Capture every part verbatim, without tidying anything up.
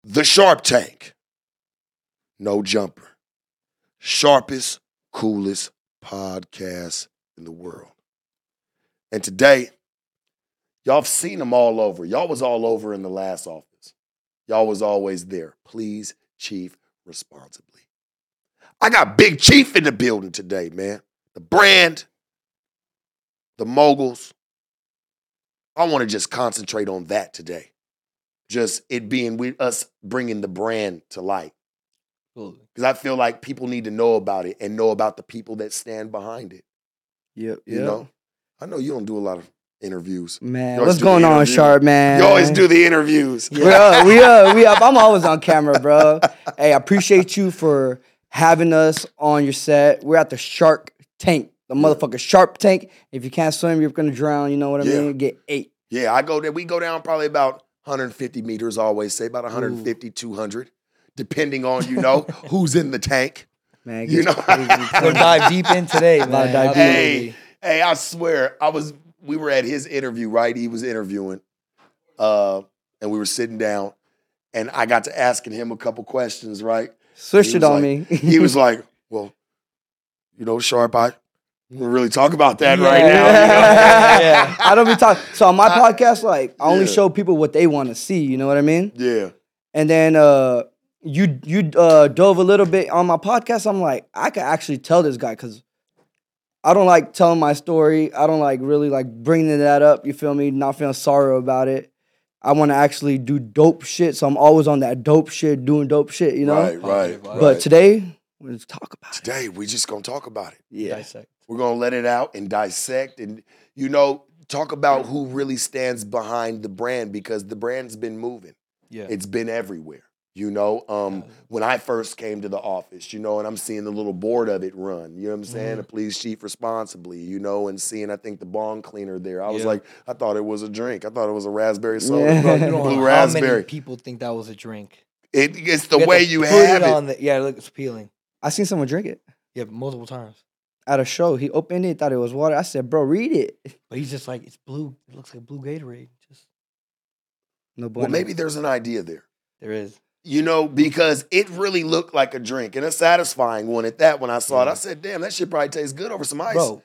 The Sharp Tank. No jumper. Sharpest, coolest podcast in the world. And today, y'all have seen them all over. Y'all was all over in the last office. Y'all was always there. Please, Chief, responsibly. I got Big Chief in the building today, man. The brand, the moguls. I want to just concentrate on that today. Just it being we, us bringing the brand to light. Because I feel like people need to know about it and know about the people that stand behind it. Yep, You yep. know? I know you don't do a lot of interviews. Man, what's going on, Sharp, man? You always do the interviews. Yeah. We up, we up, we up. I'm always on camera, bro. Hey, I appreciate you for having us on your set. We're at the Shark Tank, the Yeah. motherfucking Sharp Tank. If you can't swim, you're gonna drown. You know what I Yeah. mean? Get eight. Yeah, I go there. We go down probably about one hundred fifty meters, I always say, about one fifty, two hundred, depending on, you know, who's in the tank. Man, it You gets know? crazy. We're gonna dive deep in today, man. Gotta dive deep. Hey, hey, I swear, I was. We were at his interview, right? He was interviewing, uh, and we were sitting down, and I got to asking him a couple questions, right? Switched He it was on like- me. He was like, "Well, you know, Sharp, I we really talk about that Yeah. right now." You know? Yeah. I don't be talking. So on my I- podcast, like I only Yeah. show people what they want to see. You know what I mean? Yeah, And then uh, you you uh, dove a little bit on my podcast. I'm like, I could actually tell this guy because I don't like telling my story. I don't like really like bringing that up. You feel me? Not feeling sorrow about it. I want to actually do dope shit. So I'm always on that dope shit, doing dope shit. You know. right, right. But But right. today, let's talk about it. Today, we just gonna talk about it. Yeah. Dissect. We're gonna let it out and dissect, and you know, talk about who really stands behind the brand because the brand's been moving. Yeah. It's been everywhere. You know, um, Yeah. when I first came to the office, you know, and I'm seeing the little board of it run, you know what I'm saying? Mhm. The Please Chief Responsibly, you know, and seeing, I think, the bong cleaner there. I was Yeah. like, I thought it was a drink. I thought it was a raspberry soda. Yeah. Bro, you don't know Blue how raspberry. many people think that was a drink. It, it's the You have way to you put have it. on the, yeah, look, it's appealing. I seen someone drink it Yeah, multiple times. at a show. He opened it, thought it was water. I said, "Bro, read it." But he's just like, it's blue. It looks like blue Gatorade. Just No, Well, bueno. maybe there's an idea there. there is. You know, because it really looked like a drink and a satisfying one at that. When I saw it, Yeah. I said, damn, that shit probably tastes good over some ice. Bro,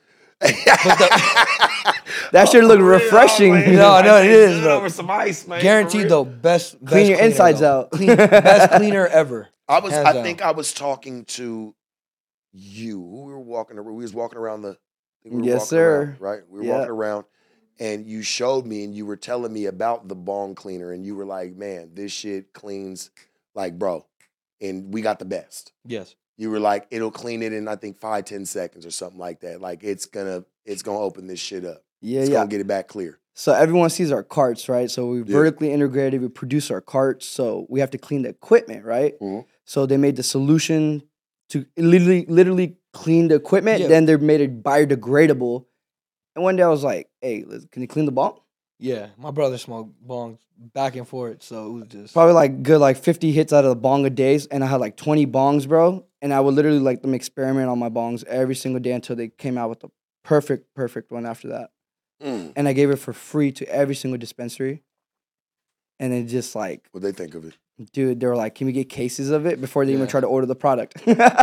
That shit look For real, refreshing. man. No, I know it tastes is, good bro. over some ice, man. for guaranteed real. though, best, best Clean your cleaner, insides though. out. Clean, best cleaner ever. I was. Hands I down. think I was talking to you. We were walking. We was walking around the. I think we were Yes, walking sir. around, right, we were Yeah. walking around, and you showed me, and you were telling me about the bong cleaner, and you were like, "Man, this shit cleans like, bro," and we got the best. Yes. You were like, "It'll clean it in I think five, ten seconds or something like that. Like it's gonna, it's gonna open this shit up. Yeah, It's yeah. gonna get it back clear." So everyone sees our carts, right? So we Yeah. vertically integrated. We produce our carts, so we have to clean the equipment, right? Mhm. So they made the solution to literally, literally clean the equipment. Yeah. Then they made it biodegradable. And one day I was like, "Hey, let's, can you clean the bong?" Yeah, my brother smoked bongs back and forth, so it was just Probably like good, like fifty hits out of the bong a day, and I had like twenty bongs, bro. And I would literally like them experiment on my bongs every single day until they came out with the perfect, perfect one after that. Mm. And I gave it for free to every single dispensary. And it just like, What they think of it? dude, they were like, "Can we get cases of it?" Before they even Yeah. try to order the product.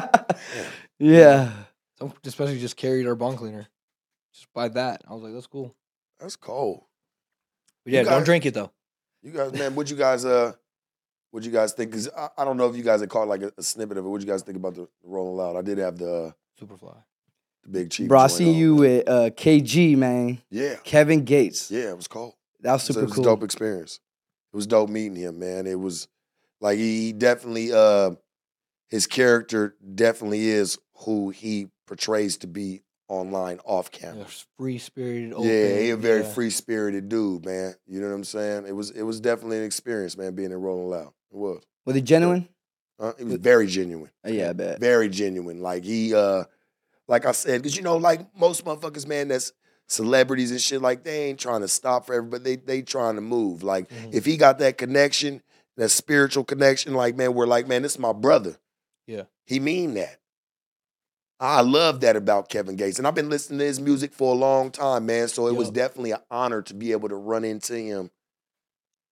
Yeah. some especially just carried our bong cleaner. Just by that, I was like, that's cool. That's cold. But You yeah, don't guys- drink it though. You guys, man, what you guys, uh, what you guys think? Cause I, I don't know if you guys had caught like a, a snippet of it. What you guys think about the Rolling Loud? I did have the, uh, Superfly. the Big Chief. Bro, I joint seen on, you but- with uh, K G, man. Yeah, Kevin Gates. yeah, it was cold. That was So super it was cool. a dope experience. It was dope meeting him, man. It was like he, he definitely, uh, his character definitely is who he portrays to be online off camera. Yeah, free spirited. Yeah, he a very yeah. free spirited dude, man. You know what I'm saying? It was it was definitely an experience, man, being in Rolling Loud. It was. Was it genuine? Uh, it was very genuine. Uh, yeah, I bet. Very genuine. Like he uh like I said, because you know, like most motherfuckers, man, that's celebrities and shit, like they ain't trying to stop for everybody. They they trying to move. Like Mhm. if he got that connection, that spiritual connection, like man, we're like, man, this is my brother. Yeah. He mean that. I love that about Kevin Gates. And I've been listening to his music for a long time, man. So it was Yup. definitely an honor to be able to run into him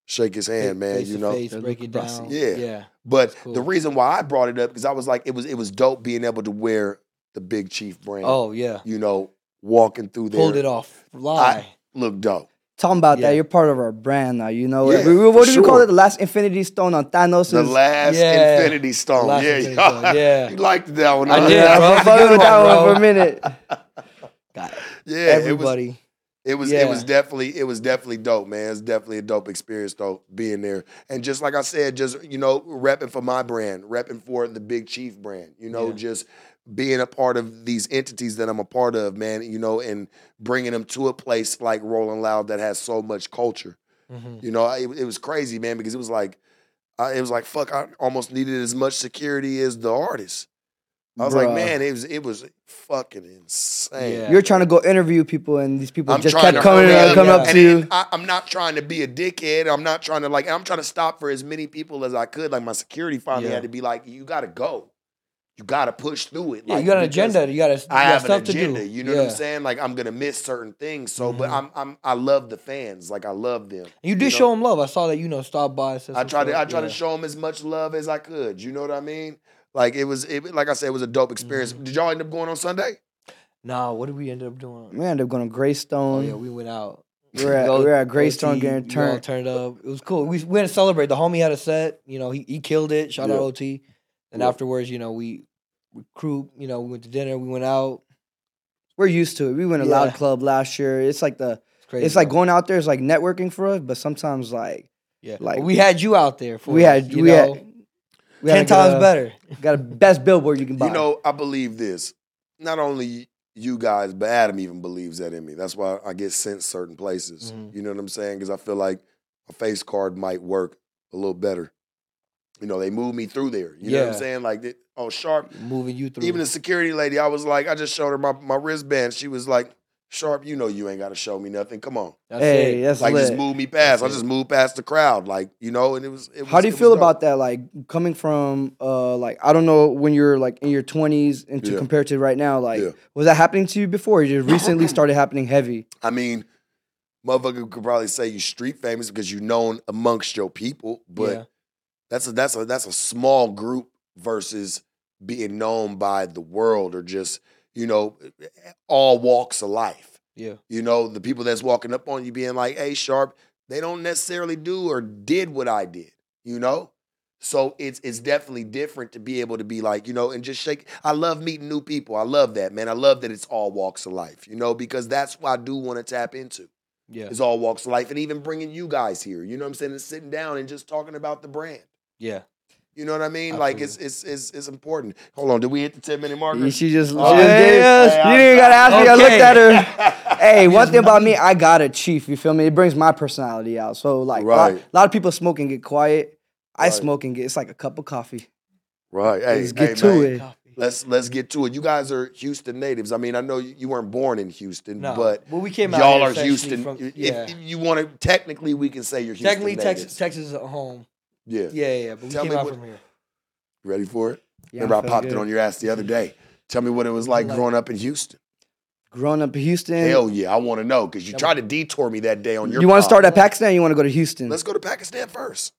shake his hand, man. Face you to know, face, break it Rossi. down. Yeah. yeah. but cool. the reason why I brought it up because I was like, it was it was dope being able to wear the Big Chief brand. Oh yeah, You know, walking through there. pulled it off. Lie. Look dope. Talking about Yeah. that, you're part of our brand now. You know, Yeah, we, we- for what do we call sure. it? The last Infinity Stone on Thanos. The last Yeah. Infinity Stone. Last yeah, Infinity Stone, yeah. You liked that one. I huh? did, Yeah, bro. I That's a fucked good with that one, one bro. for a minute. Got it. Yeah, it was Everybody. It was Yeah. it was definitely it was definitely dope, man. It's definitely a dope experience though, being there. And just like I said, just you know, repping for my brand, repping for the Big Chief brand, you know, Yeah. just being a part of these entities that I'm a part of, man, you know, and bringing them to a place like Rolling Loud that has so much culture. Mhm. You know, it, it was crazy, man, because it was like, I, it was like, fuck, I almost needed as much security as the artist. I was like, Bruh. man, it was it was fucking insane. Yeah. You're trying to go interview people, and these people I'm just trying kept to coming, hurry up, up, coming yeah. up and to you. then I, I'm not trying to be a dickhead. I'm not trying to like. I'm trying to stop for as many people as I could. Like my security finally Yeah. had to be like, you got to go. You got to push through it. Yeah, like, you got an because agenda. You got to. I got have an stuff agenda. To do. You know yeah. what I'm saying? Like I'm gonna miss certain things. So, but Mhm. I'm I'm I love the fans. Like I love them. You did know? show them love. I saw that. You know, stop by. said I some tried to I stuff, tried yeah. to show them as much love as I could. You know what I mean? Like it was it, like I said, it was a dope experience. Mm-hmm. Did y'all end up going on Sunday? Nah, what did we end up doing? We ended up going to Oh Greystone. yeah, we went out. we're at, Go- we're at Greystone O T, getting we all turned. turned up. It was cool. We we went to celebrate. The homie had a set. You know, he he killed it. Shout Yeah. out O T. And Yeah. afterwards, you know, we, we crew. You know, we went to dinner. We went out. We're used to it. We went to Yeah. Loud Club last year. It's like the It's crazy. it's like bro. going out there is like networking for us, but sometimes like Yeah, like- But we had you out there. For we us, had you we know? had we had ten to get times a- better. Got a best billboard you can buy. You know, I believe this. Not only you guys, but Adam even believes that in me. That's why I get sent certain places. Mhm. You know what I'm saying? Because I feel like a face card might work a little better. You know, they move me through there. You know what I'm Yeah. saying? Like, they, oh, Sharp. Moving you through. Even the security lady, I was like, I just showed her my, my wristband. She was like, Sharp, you know you ain't got to show me nothing. Come on. That's hey, it. that's Like, lit. just move me past. I That's it. just moved past the crowd. Like, you know, and it was. It was How do you it was feel dope. about that? Like coming from uh like I don't know when you're like in your twenties and to Yeah. compared to right now, like Yeah. was that happening to you before? Or you just recently started happening heavy? I mean, motherfucker could probably say you street famous because you're known amongst your people, but Yeah. that's a that's a that's a small group versus being known by the world or just, you know, all walks of life. Yeah. You know, the people that's walking up on you being like, hey, Sharp, they don't necessarily do or did what I did, you know? So it's it's definitely different to be able to be like, you know, and just shake. I love meeting new people. I love that, man. I love that it's all walks of life, you know, because that's what I do want to tap into. Yeah. It's all walks of life and even bringing you guys here, you know what I'm saying, and sitting down and just talking about the brand. Yeah. You know what I mean? Like it's it's it's it's important. Hold on, did we hit the ten minute marker? She just, Oh, she just yeah, gave- yeah, you yeah. didn't even gotta ask me. I looked Okay. at her. Hey, one thing about me, I got a chief. You feel me? It brings my personality out. So like, a lot, Right. lot of people smoke and get quiet. I Right. smoke and get. It's like a cup of coffee. Right. Hey, Let's get hey, to man, it. Let's let's get to it. You guys are Houston natives. I mean, I know you you weren't born in Houston, No, but well, we came out y'all here are essentially Houston. from- if, yeah. if you want to, technically, we can say you're Houston Technically, natives. Texas, Texas is at home. Yeah. Yeah, yeah, yeah. But we Tell came me out what- from here. Ready for it? Yeah, Remember, I feel popped good. it on your ass the other day. Tell me what it was like Like- growing up in Houston. Growing up in Houston. Hell yeah, I want to know because you Yeah, tried to detour me that day on your. you want to pod. start at Pakistan? Or you want to go to Houston? Let's go to Pakistan first.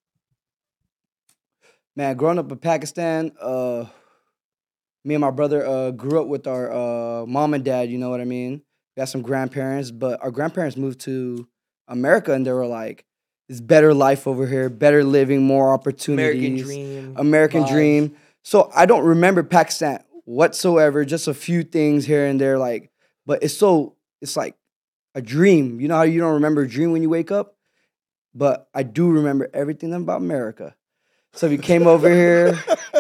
Man, growing up in Pakistan, uh, me and my brother uh, grew up with our uh, mom and dad, you know what I mean? We got some grandparents, but our grandparents moved to America and they were like, it's better life over here, better living, more opportunities. American dream. American vibes. dream. So I don't remember Pakistan whatsoever, just a few things here and there, like, but it's so, it's like a dream. You know how you don't remember a dream when you wake up? But I do remember everything about America. So we came over here.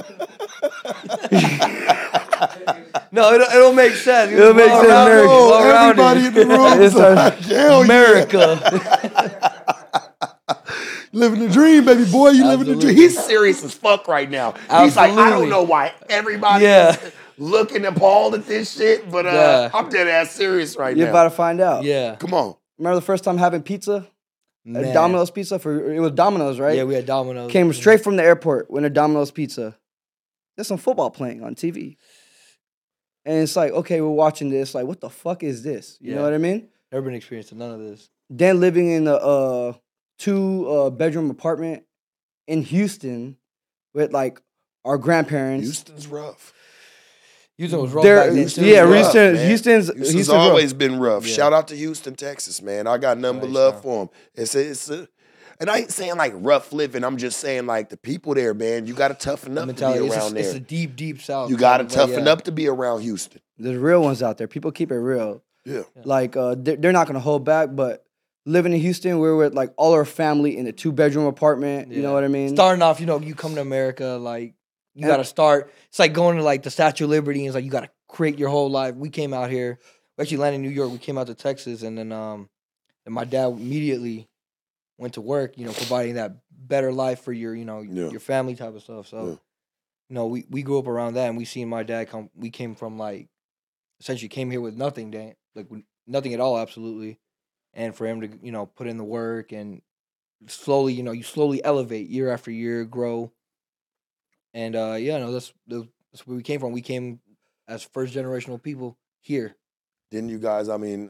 No, it, it'll make sense. It'll make sense, Well-rounded, America. Oh, well-rounded. everybody in the room It's is a- like, hell America. living the dream, baby boy. You living the dream. Absolutely. He's serious as fuck right now. He's like, I don't Absolutely. know why everybody Yeah. is looking appalled at this shit, but uh, Yeah. I'm dead ass serious right You're now. about to find out. Yeah. Come on. Remember the first time having pizza? A Man. Domino's pizza for it was Domino's, right? Yeah, we had Domino's. Came straight from the airport with a Domino's pizza. There's some football playing on T V. And it's like, okay, we're watching this. Like, what the fuck is this? You know Yeah. what I mean? Never been experienced none of this. Then living in the uh, two uh, bedroom apartment in Houston with like our grandparents. Houston's rough. Houston was rough There- back then Houston too. yeah, rough, Houston, man. Houston's Houston's Houston's always rough. been rough. Yeah. Shout out to Houston, Texas, man. I got nothing but Right, love shout. for them. It's a, it's a, and I ain't saying like rough living. I'm just saying like the people there, man. You got to toughen The up to mentality. be It's, around a, it's there. a deep, deep south. You got to Like, toughen yeah. up to be around Houston. There's real ones out there. People keep it real. Yeah. Like uh, they're, they're not gonna hold back. But living in Houston, we're with like all our family in a two bedroom apartment. You know Yeah. what I mean? Starting off, you know, you come to America, like you And- got to start. It's like going to like the Statue of Liberty, and it's like you got to create your whole life. We came out here. We actually landed in New York. We came out to Texas, and then um, and my dad immediately went to work. You know, providing that better life for your, you know, Yeah. your family type of stuff. So, Yeah. you know, we we grew up around that, and we seen my dad come. We came from like essentially came here with nothing, Dan, like with nothing at all, absolutely. And for him to, you know, put in the work and slowly, you know, you slowly elevate year after year, grow. And uh, yeah, no, that's that's where we came from. We came as first generational people here. Didn't you guys? I mean,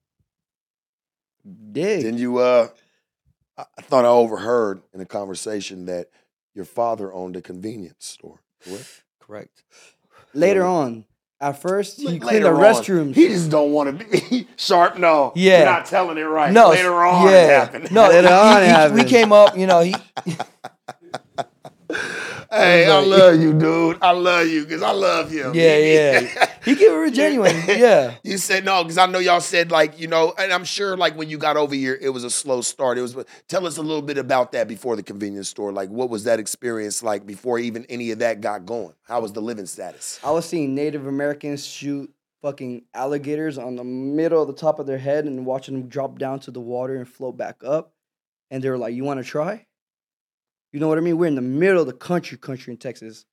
Dig. didn't you? Uh, I I thought I overheard in a conversation that your father owned a convenience store. Correct. Correct. Later on, at first he Later cleaned the on, restrooms. He just don't want to be sharp. No, Yeah. you're not telling it right. No, Later on, yeah. it happened. No, Later he- on it he- happened. we came up, you know, he Hey, I Like- love you, dude. I love you because I love him. Yeah, yeah. He kept it genuine. Yeah. You said no because I know y'all said like you know, and I'm sure like when you got over here, it was a slow start. It was. Tell us a little bit about that before the convenience store. Like, what was that experience like before even any of that got going? How was the living status? I was seeing Native Americans shoot fucking alligators on the middle of the top of their head and watching them drop down to the water and float back up. And they were like, "You want to try?" You know what I mean? We're in the middle of the country, country in Texas.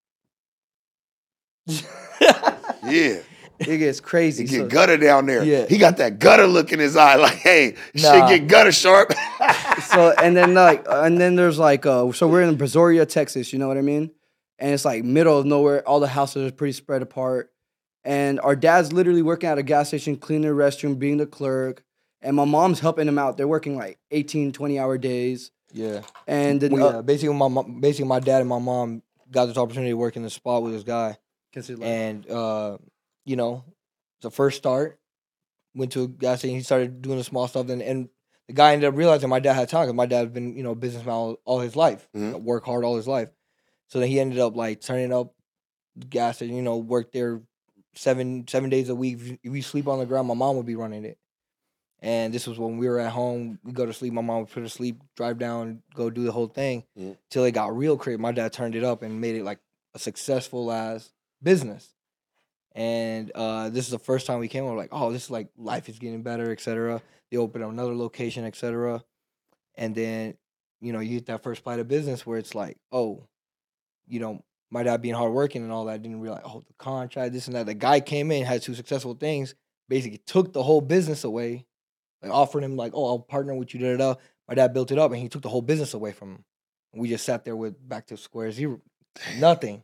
Yeah, It gets crazy. he get So- gutter down there. Yeah. He got that gutter look in his eye. Like, hey, Nah. shit, get gutter sharp. so and then like and then there's like uh so we're in Brazoria, Texas, you know what I mean? And it's like middle of nowhere, all the houses are pretty spread apart. And our dad's literally working at a gas station, cleaning the restroom, being the clerk. And my mom's helping him out. They're working like eighteen, twenty hour days. Yeah. And then Well, uh, yeah, basically my mom, basically my dad and my mom got this opportunity to work in the spot with this guy. consider like, And uh, you know, the first start, went to a gas station, he started doing the small stuff, and, and the guy ended up realizing my dad had time because my dad's been, you know, a businessman all, all his life, Mhm. work hard all his life. So then he ended up like turning up the gas station, you know, worked there seven seven days a week. If if we sleep on the ground, my mom would be running it. And this was when we were at home. We go to sleep. My mom would put her to sleep, drive down, go do the whole thing Mhm. till it got real crazy. My dad turned it up and made it like a successful as business. And uh, this is the first time we came. We're like, oh, this is like life is getting better, et cetera. They opened up another location, et cetera. And then, you know, you get that first bite of business where it's like, oh, you know, my dad being hardworking and all that, didn't realize, oh, the contract, this and that. The guy came in, had two successful things, basically took the whole business away, like offered him like, oh, I'll partner with you, da da da. My dad built it up, and he took the whole business away from him. And we just sat there with back to square zero, nothing.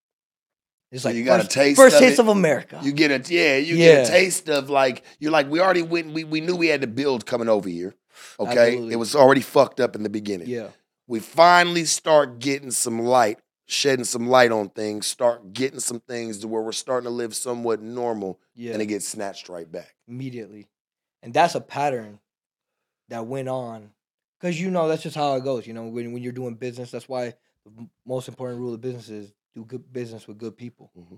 It's So like you got a first, taste first of taste it. of America. You get a yeah, you Yeah. get a taste of like you're like we already went. We we knew we had to build coming over here. Okay, Absolutely. it was already fucked up in the beginning. Yeah, We finally start getting some light, shedding some light on things. Start getting some things to where we're starting to live somewhat normal, yeah, and it gets snatched right back. immediately. And that's a pattern that went on. Because, you know, that's just how it goes. You know, when, when you're doing business, that's why the m- most important rule of business is do good business with good people. Mhm.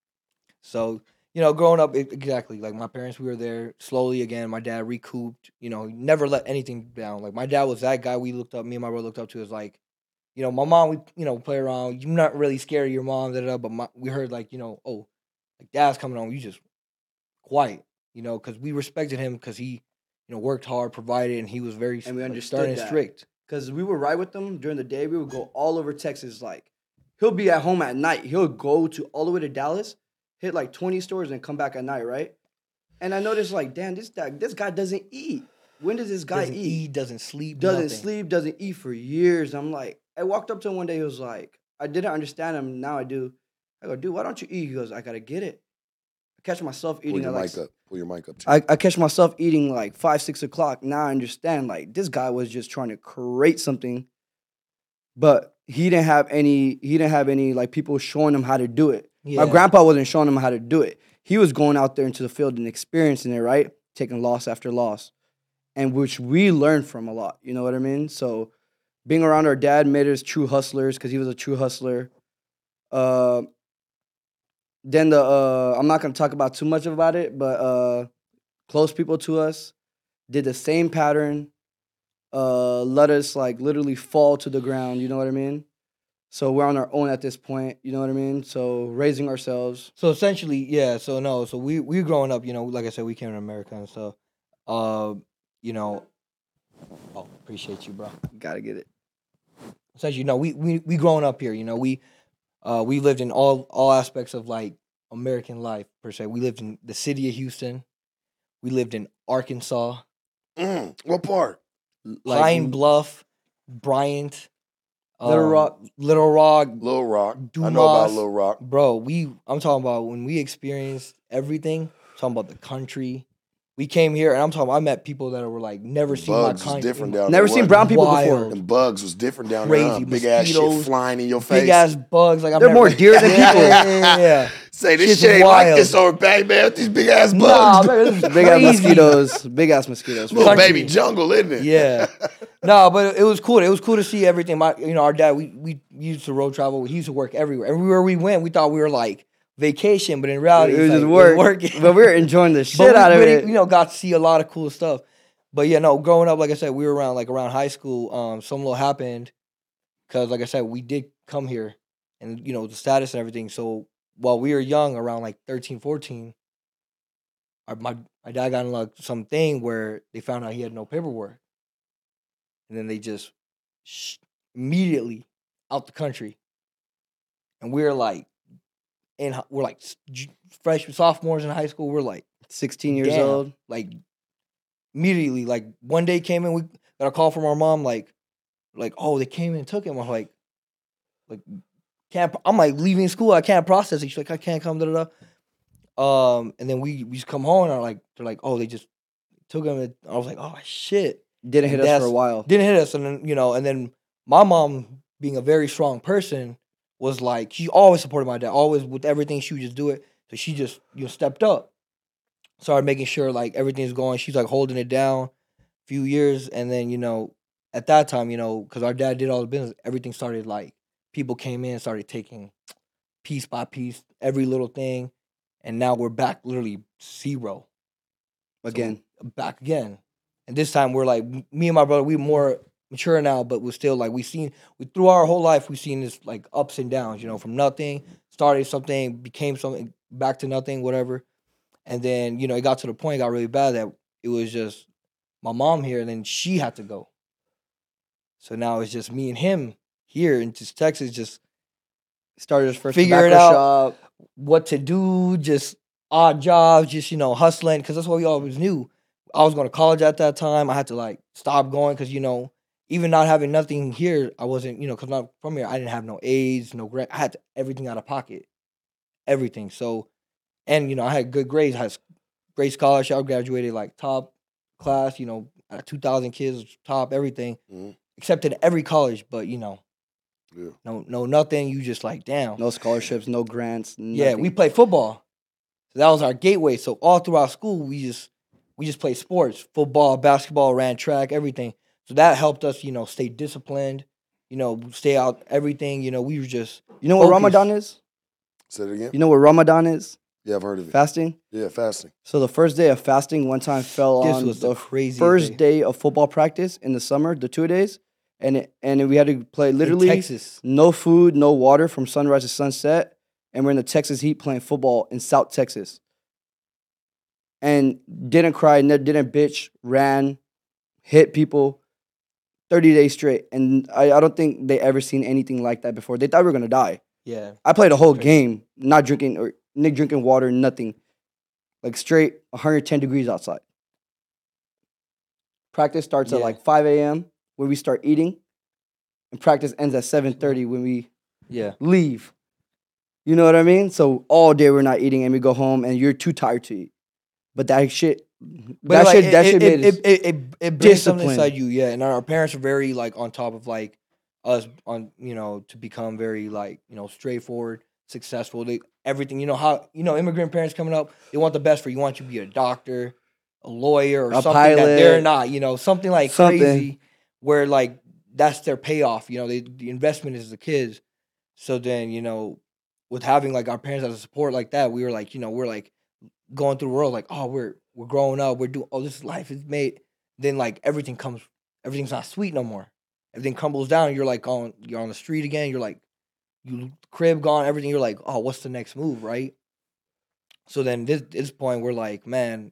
So, you know, growing up, it, exactly, like my parents, we were there slowly again. My dad recouped, you know, he never let anything down. Like my dad was that guy we looked up, me and my brother looked up to as like, you know, my mom, we, you know, play around. You're not really scared of your mom, da, da, da, but my, we heard like, you know, oh, like dad's coming home, you just quiet, you know, because we respected him because he, you know, worked hard, provided, and he was very And we like, understood stern and that. strict. Because we would ride with them during the day. We would go all over Texas. Like, he'll be at home at night. He'll go to all the way to Dallas, hit like twenty stores, and come back at night, right? And I noticed, like, damn, this guy, this guy doesn't eat. When does this guy Doesn't eat? eat, doesn't sleep, Doesn't nothing. sleep, doesn't eat for years. I'm like, I walked up to him one day. He was like, I didn't understand him. Now I do. I go, dude, why don't you eat? He goes, I gotta get it. I catch myself Pull eating your at like mic up. Pull your mic up. Too. I, I catch myself eating like five, six o'clock. Now I understand like this guy was just trying to create something, but he didn't have any. He didn't have any like people showing him how to do it. Yeah. My grandpa wasn't showing him how to do it. He was going out there into the field and experiencing it, right? Taking loss after loss, and which we learned from a lot. You know what I mean? So being around our dad made us true hustlers because he was a true hustler. Uh, then the uh, I'm not gonna talk about too much about it, but uh, close people to us did the same pattern. Uh, let us like literally fall to the ground. You know what I mean? So we're on our own at this point. You know what I mean? So raising ourselves. So essentially, yeah. So no. So we we growing up, you know, like I said, we came to America and stuff. Uh, you know. Oh, appreciate you, bro. Gotta get it. Essentially, no, we we we growing up here. You know, we uh we lived in all all aspects of like American life per se. We lived in the city of Houston. We lived in Arkansas, Mm, what part? Like, Pine Bluff, Bryant, Little um, Rock. Little Rock. Little Rock. I know Dumas. about Little Rock. Bro, we I'm talking about when we experienced everything. I'm talking about the country. We came here and I'm talking. I met people that were like never seen Bugs my was kind. different down Never there. seen wasn't brown it? people Wild. before. Them bugs was different down Crazy. there. Huh? Big ass shit Mosquitoes, flying in your face. Big ass bugs. Like I'm They're never, more deer than yeah, people. Yeah, yeah, yeah. Say this Shit's shit ain't like wild. this over back, man. These big ass Nah, bugs. man, this is Big ass crazy. mosquitoes. Big ass mosquitoes. Little Country. baby jungle, isn't it? Yeah. No, but it was cool. It was cool to see everything. My, you know, our dad. We we used to road travel. He used to work everywhere. Everywhere we went, we thought we were like vacation, but in reality, It was it's just like, work. working. But we were enjoying the shit But we out of really, it. You know, got to see a lot of cool stuff. But yeah, no, growing up, like I said, we were around like around high school. Um, some little happened because, like I said, we did come here, and you know the status and everything. So while we were young, around like thirteen, fourteen, our, my my dad got in like something where they found out he had no paperwork, and then they just sh- immediately out the country, and we we're like, in hi- we're like s- j- fresh sophomores in high school. We're like. sixteen years Damn. old. Like immediately, like one day came in, we got a call from our mom, like, like oh they came in and took him. I'm like, like can't. I'm like leaving school, I can't process it. She's like, I can't come. Da da da. Um, and then we we just come home and are like, they're like, oh they just took him. And I was like, oh shit, Didn't hit And us for that's- a while. didn't hit us. And then you know, and then my mom being a very strong person was like, she always supported my dad, always with everything. She would just do it. So she just you know stepped up. Started making sure like everything's going. She's like holding it down a few years. And then, you know, at that time, you know, because our dad did all the business, everything started like people came in, started taking piece by piece, every little thing. And now we're back literally zero. So, Again. back again. And this time we're like, me and my brother, we're more mature now, but we're still like, we've seen, we through our whole life, we've seen this like ups and downs, you know, from nothing, started something, became something, back to nothing, whatever. And then, you know, it got to the point, it got really bad that it was just my mom here, and then she had to go. So now it's just me and him here in just Texas, just Started his first Figure it tobacco out. shop. what to do, just odd jobs, just, you know, hustling, because that's what we always knew. I was going to college at that time. I had to, like, stop going because, you know, even not having nothing here, I wasn't, you know, because I'm from here, I didn't have no aids, no grant. I had to, everything out of pocket. Everything. So, and, you know, I had good grades. I had great scholarship. I graduated, like, top class, you know, out of two thousand kids, top, everything. Mhm. Accepted at every college, but, you know, Yeah. no, no, nothing. You just, like, damn. No scholarships, no grants. Yeah, we nothing. played football. So that was our gateway. So all throughout school, we just we just played sports, football, basketball, ran track, everything. So that helped us, you know, stay disciplined, you know, stay out everything. You know, we were just You know what focused. Ramadan is? Say it again. You know what Ramadan is? Yeah, I've heard of it. Fasting. Yeah, fasting. So the first day of fasting one time fell This on was the the craziest first day. day of football practice in the summer, the two days, and it, and we had to play In literally Texas. no food, no water from sunrise to sunset, and we're in the Texas heat playing football in South Texas. And didn't cry, ne- didn't bitch, ran, hit people, thirty days straight. And I, I don't think they ever seen anything like that before. They thought we were gonna die. Yeah. I played a whole Crazy. game, not drinking or Nick drinking water, nothing. Like straight one hundred ten degrees outside. Practice starts at Yeah. like five a.m. when we start eating, and practice ends at seven thirty when we Yeah. leave. You know what I mean? So all day we're not eating and we go home and you're too tired to eat. But that shit, But that like, shit, that it, shit it, made it, us it, it, it, it brings something disciplined. inside you, yeah. And our, our parents are very like on top of like us on you know to become very like you know straightforward, successful. They everything you know how you know immigrant parents coming up, they want the best for you. Want you to be a doctor, a lawyer, or A something that they're pilot. not. You know something like Something. crazy where like that's their payoff. You know they, the investment is the kids. So then you know with having like our parents as a support like that, we were like you know we're like going through the world like oh we're we're growing up, we're doing oh this life is made. Then like everything comes, everything's not sweet no more. Everything crumbles down. You're like on you're on the street again. You're like you crib gone, everything. You're like oh what's the next move, right? So then this this point we're like man,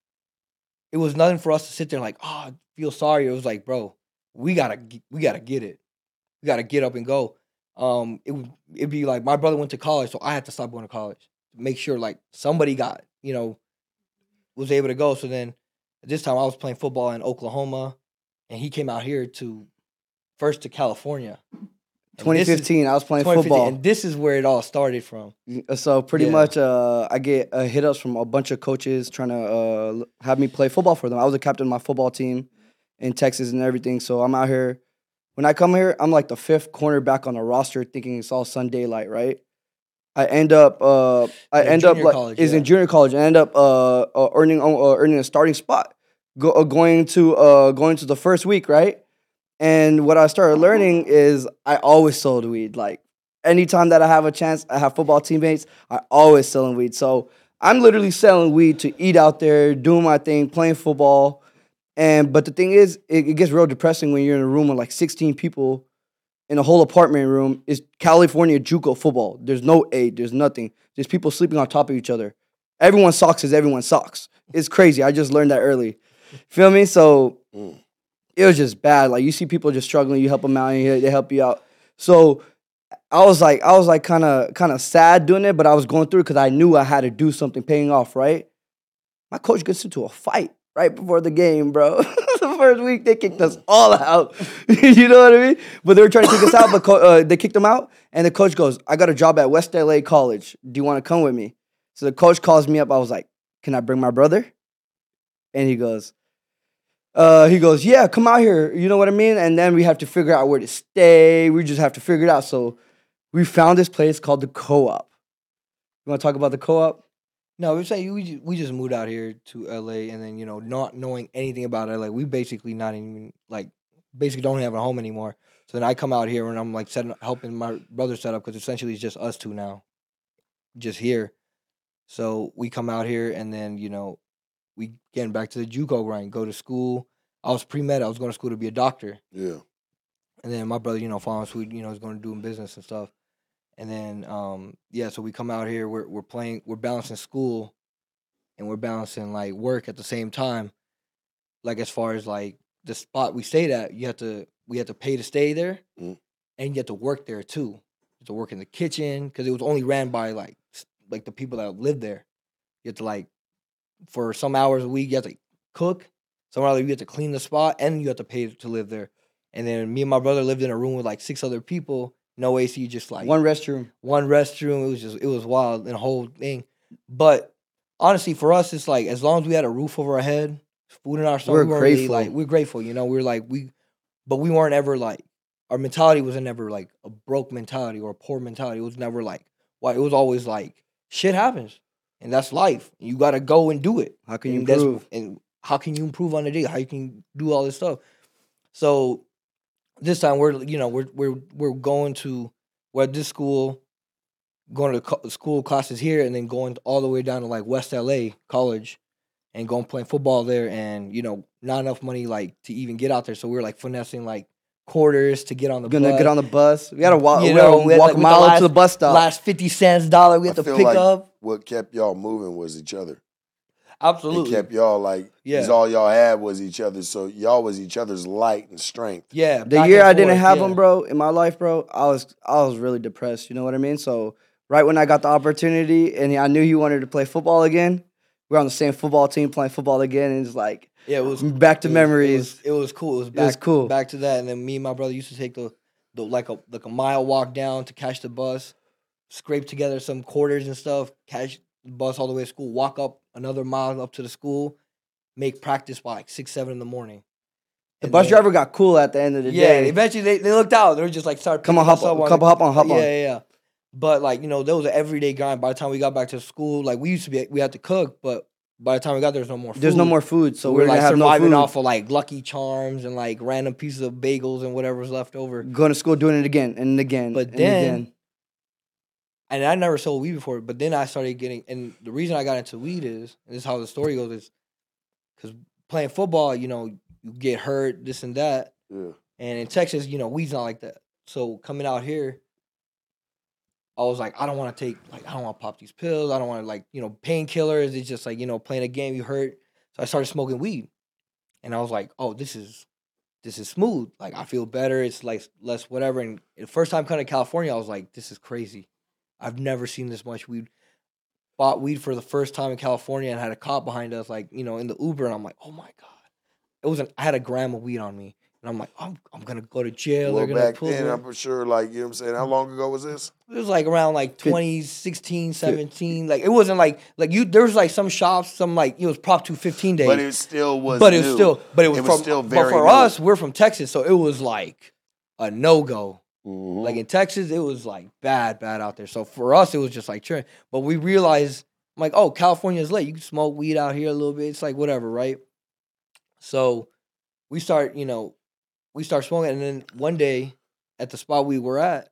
it was nothing for us to sit there like oh feel sorry. It was like bro we gotta g- we gotta get it. We gotta get up and go. Um, it would it'd be like my brother went to college, so I had to stop going to college to make sure like somebody got you know was able to go. So then at this time I was playing football in Oklahoma, and he came out here to first to California. And twenty this is- fifteen, I was playing twenty fifteen, football. and this is where it all started from. So pretty Yeah. much, uh, I get uh, hit ups from a bunch of coaches trying to uh, have me play football for them. I was the captain of my football team in Texas and everything. So I'm out here. When I come here, I'm like the fifth cornerback on the roster, thinking it's all sun daylight, right? I end up, uh, I Yeah, end up junior like college, is yeah. in junior college. I end up uh, uh, earning uh, earning a starting spot, go, uh, going to uh, going to the first week, right? And what I started learning is I always sold weed. Like anytime that I have a chance, I have football teammates, I always selling weed. So I'm literally selling weed to eat out there, doing my thing, playing football. And but the thing is, it, it gets real depressing when you're in a room with like sixteen people in a whole apartment room. It's California JUCO football. There's no aid. There's nothing. There's people sleeping on top of each other. Everyone's socks is everyone's socks. It's crazy. I just learned that early. Feel me? So Mm. it was just bad. Like you see people just struggling, you help them out, and they help you out. So I was like, I was like kind of kind of sad doing it, but I was going through it because I knew I had to do something, paying off, right? My coach gets into a fight right before the game, bro. The first week they kicked us all out. You know what I mean? But they were trying to kick us out, but co- uh, they kicked them out, and the coach goes, "I got a job at West L A College. Do you want to come with me?" So the coach calls me up. I was like, "Can I bring my brother?" And he goes. Uh, he goes, yeah, come out here. You know what I mean? And then we have to figure out where to stay. We just have to figure it out. So we found this place called the Co-op. You want to talk about the Co-op? No, we're saying we just, we just moved out here to L A, and then you know not knowing anything about L A, we basically not even like basically don't have a home anymore. So then I come out here and I'm like setting helping my brother set up because essentially it's just us two now, just here. So we come out here and then you know we getting back to the JUCO grind, go to school. I was pre med. I was going to school to be a doctor, Yeah. and then my brother, you know, following suit, you know, is going to do business and stuff. And then, um, yeah, so we come out here. We're we're playing. We're balancing school, and we're balancing like work at the same time. Like as far as like the spot we stayed at, you have to we had to pay to stay there, Mm. and you have to work there too. You have to work in the kitchen because it was only ran by like s- like the people that lived there. You have to like for some hours a week. You have to cook. Some hours you have to clean the spot, and you have to pay to live there. And then me and my brother lived in a room with like six other people. No A C, just like One restroom. one restroom. It was just it was wild and the whole thing. But honestly, for us, it's like as long as we had a roof over our head, food in our stomach, We're we weren't really, grateful. like we're grateful. You know, we we're like we, but we weren't ever like our mentality wasn't never like a broke mentality or a poor mentality. It was never like why. It was always like shit happens, and that's life. You got to go and do it. How can you And that's- improve? And how can you improve on the day? How you can do all this stuff? So this time we're you know we're we're we're going to we're at this school, going to co- school classes here, and then going all the way down to like West L A College, and going playing football there, and you know not enough money like to even get out there, so we were like finessing like quarters to get on the Gonna bus. get on the bus. We gotta walk. You we gotta know, we had, walk like, a with the mile up last- to the bus stop. last fifty cents dollar we had I to feel pick like up. what kept y'all moving was each other. It Absolutely, kept y'all like, Yeah. because all y'all had was each other. So y'all was each other's light and strength. yeah. The back year and I didn't forth, have yeah. them, bro, in my life, bro, I was I was really depressed. You know what I mean? So right when I got the opportunity, and I knew he wanted to play football again, we're on the same football team playing football again, and it's like Yeah, it was back to it was- memories. It was, it was cool. It was back, was cool. Back to that, and then me and my brother used to take the, the like a like a mile walk down to catch the bus. scrape together some quarters and stuff, catch the bus all the way to school, walk up another mile up to the school, make practice by like six, seven in the morning. The And bus then- driver got cool at the end of the yeah, day. eventually they, they looked out. They were just like, start Come on, picking hop us up on, couple hop on, hop yeah, on. Yeah, yeah. But like, you know, there was an everyday grind. By the time we got back to school, like we used to be, we had to cook, but by the time we got there, there's no more food. There's no more food, so So we're, we're gonna like have no surviving food. off of like Lucky Charms and like random pieces of bagels and whatever was left over. Going to school, doing it again and again. But and then- again. And I never sold weed before, but then I started getting, and the reason I got into weed is, and this is how the story goes, is because playing football, you know, you get hurt, this and that. Yeah. And in Texas, you know, weed's not like that. So coming out here, I was like, I don't want to take, like, I don't want to pop these pills. I don't want to, like, you know, painkillers. It's just like, you know, playing a game, you hurt. So I started smoking weed. And I was like, oh, this is, this is smooth. Like, I feel better. It's like less whatever. And the first time coming to California, I was like, this is crazy. I've never seen this much weed. Bought weed for the first time in California and had a cop behind us, like, you know, in the Uber. And I'm like, oh my God. It was an, I had a gram of weed on me. And I'm like, I'm I'm gonna go to jail. Well, They're gonna back pull then, me. I'm sure, like, you know what I'm saying? How long ago was this? It was like around like twenty sixteen, seventeen. Like it wasn't like like you there was like some shops, some like it was Prop two fifteen days. But it still was but it new. was still but it was, It was from, still but very for new. us, we're from Texas, so it was like a no-go. Mhm. Like in Texas, it was like bad, bad out there. So for us, it was just like cheering. But we realized, I'm like, oh, California's lit. You can smoke weed out here a little bit. It's like whatever, right? So we start, you know, we start smoking, and then one day at the spot we were at,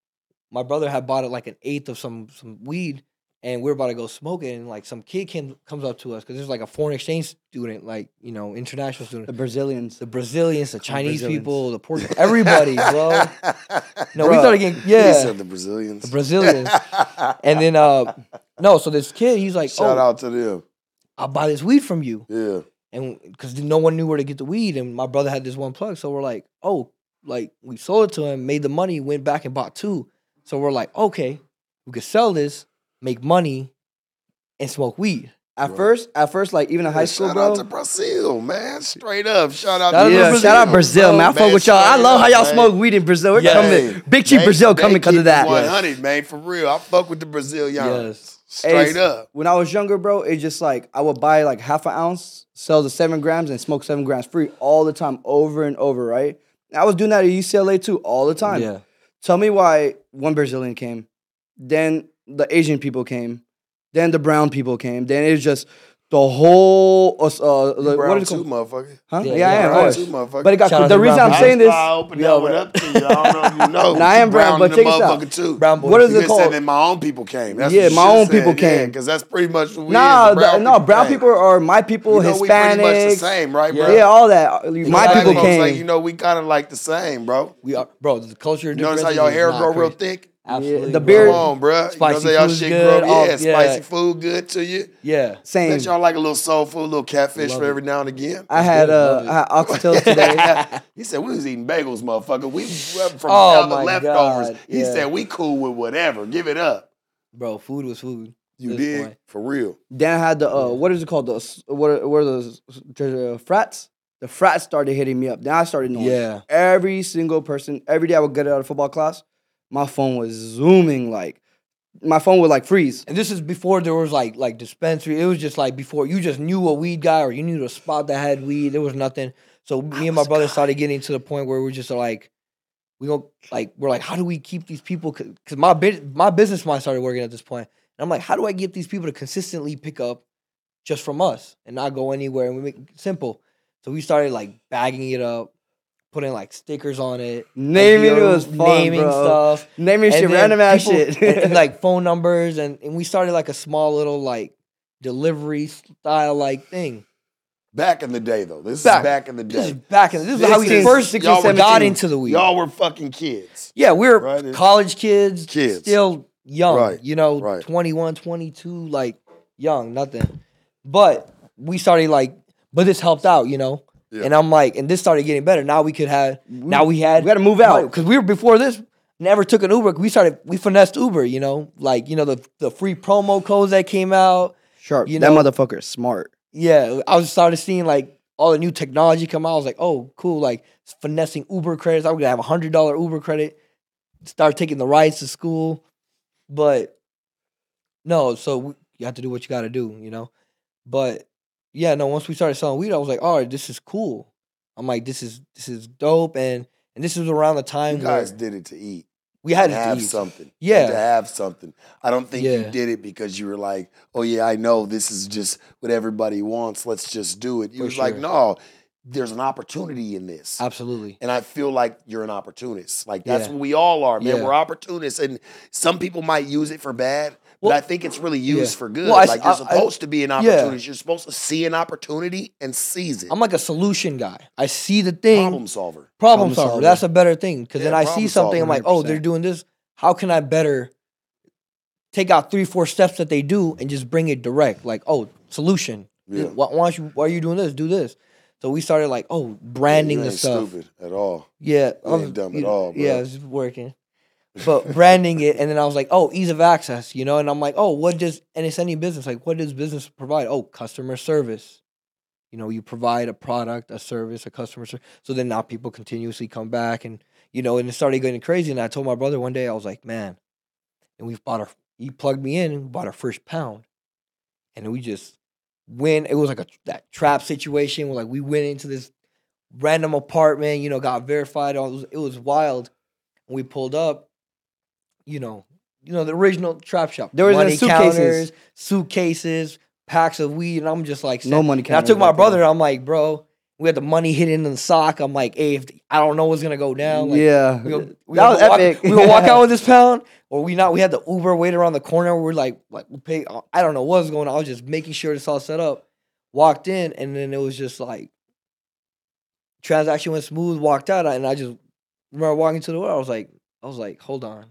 my brother had bought it like an eighth of some some weed, and we are about to go smoke it, and like some kid came, comes up to us because there's like a foreign exchange student, like, you know, international student. The Brazilians. The Brazilians, the Chinese Brazilians. people, the Portuguese, everybody, bro. No, we Bruh. started getting He yeah, said the Brazilians. the Brazilians, and then uh, no, so this kid, he's like, Shout oh, out to them. I'll buy this weed from you, Yeah. and because no one knew where to get the weed, and my brother had this one plug, so we're like, oh, like we sold it to him, made the money, went back and bought two, so we're like, okay, we could sell this, make money, and smoke weed. At Right. first, at first, like even in high Yeah, school, shout bro. out to Brazil, man. Straight up. Shout out Shout out to to Yeah, Brazil. shout out Brazil, man. I fuck with y'all. I straight love how up, y'all man. smoke weed in Brazil. We're Yeah. coming. Big Chief They- Brazil they coming because keep of that. it one hundred, man, for real. I fuck with the Brazilians. Yes. Straight Hey, up. When I was younger, bro, it's just like I would buy like half an ounce, sell the seven grams, and smoke seven grams free all the time, over and over, right? I was doing that at U C L A too, all the time. Yeah. Tell me why one Brazilian came, then the Asian people came, then the brown people came, then it was just the whole uh, uh You like, brown what is it too, called? motherfucker. Huh? Yeah, Yeah, yeah, I am, of of brown course. too, motherfucker. But it got Shout out the to reason brown I'm people. saying That's this. why I opened Yeah, that one but- up to you. I don't know if you know. Nah, I am brown, Brown but than check the this out. motherfucker too. Brown boys. What is You it just called? said that my own people came. That's Yeah, what you my should own said, people yeah, came. because that's pretty much what we Nah, is. The brown the, no, brown came. people are my people, You know, we pretty much the Hispanics. same, right, bro? Yeah. Yeah, all that. My Exactly. people Black folks, came. Like, you know, we kind of like the same, bro. We are, bro. The culture. You notice how y'all hair grow real thick? Absolutely. Yeah, the bro. beard- Come on, bro. You Spicy notice how y'all food's shit good, grow? all- Yeah, yeah. spicy food good to you. Yeah. Same. Bet y'all like a little soul food, a little catfish Love for it. every now and again. I had good, uh, love it. I had oxtails today. He said we was eating bagels, motherfucker. We from Oh, all the my leftovers. God, He yeah. said we cool with whatever. Give it up. Bro, food was food. You This did point. for real. Then I had the uh, Yeah. what is it called? The s- what are, what are those the, uh, frats? The frats started hitting me up. Then I started knowing Yeah. every single person. Every day I would get out of football class, my phone was zooming like my phone would like freeze. And this is before there was like like dispensary. It was just like before you just knew a weed guy or you knew a spot that had weed. There was nothing. So me and my was brother God. started getting to the point where we're just like, we go like we're like, how do we keep these people? Because my bit my business mind started working at this point. And I'm like, how do I get these people to consistently pick up just from us and not go anywhere? And we make it simple. So we started like bagging it up, putting like stickers on it, Naming like, it was fun, naming bro. stuff. Naming shit, And then random ass people- shit. and, and, like phone numbers, and, and we started like a small little like delivery style like thing. Back in the day, though. This Back- is back in the This is day. back in this is This how we is- first y'all were- got into the weed. Y'all were fucking kids. Yeah, we were Right, it's- college kids, Kids. still young, Right, you know, right. twenty-one, twenty-two, like young, nothing. But we started like, but this helped out, you know. Yeah. And I'm like, and this started getting better. Now we could have, now we had, we gotta move out. because we were before this. Never took an Uber. We started, we finessed Uber, you know, like you know the the free promo codes that came out. Sharp. You that know- motherfucker is smart. Yeah, I was started seeing like all the new technology come out. I was like, oh, cool, like finessing Uber credits. I'm gonna have a hundred dollar Uber credit. Start taking the rides to school. But no, so we, you have to do what you got to do, you know. But yeah, no. Once we started selling weed, I was like, all right, this is cool. I'm like, this is this is dope, and and this is around the time You guys where did it to eat. we had to to have eat. something. Yeah. And to have something. I don't think you Yeah. did it because you were like, oh yeah, I know this is just what everybody wants. Let's just do it. You For was like, sure. no, there's an opportunity in this. Absolutely. And I feel like you're an opportunist. Like that's Yeah. what we all are, man. Yeah. We're opportunists. And some people might use it for bad, but Well, I think it's really used yeah. for good. Well, I s- like you're I- I- supposed to be an yeah. opportunist. You're supposed to see an opportunity and seize it. I'm like a solution guy. I see the thing. Problem solver. Problem Problem solver. solver. That's a better thing because then Yeah, I problem see something. solver, I'm like, oh, one hundred they're percent. doing this. How can I better take out three, four steps that they do and just bring it direct? Like, oh, solution. Yeah. Why, why don't you? Why are you doing this? Do this. So we started like, oh, branding you the ain't stuff. stupid at all. Yeah, You ain't dumb at all, bro. Yeah, it's just working. But branding it, and then I was like, oh, ease of access, you know. And I'm like, oh, what does? And it's any business. Like, what does business provide? Oh, customer service. You know, you provide a product, a service, a customer service. So then now people continuously come back, and you know, and it started getting crazy. And I told my brother one day, I was like, man, and we bought our. He plugged me in and we bought our first pound, and we just went. It was like a that trap situation where like we went into this random apartment, you know, got verified. All it was, it was wild. And we pulled up, you know, you know the original trap shop. There was money suitcases. counters, suitcases, packs of weed, and I'm just like, No money And I counters took my back then. brother. I'm like, bro, we had the money hidden in the sock. I'm like, hey, if I don't know what's gonna go down. Like, yeah, we gonna, we that gonna was walk, epic. We gonna walk out with this pound, or we not? We had the Uber wait around the corner. We're like, like we pay. I don't know what was going on. I was just making sure it's all set up. Walked in, and then it was just like transaction went smooth. Walked out, and I just remember walking to the door. I was like, I was like, hold on.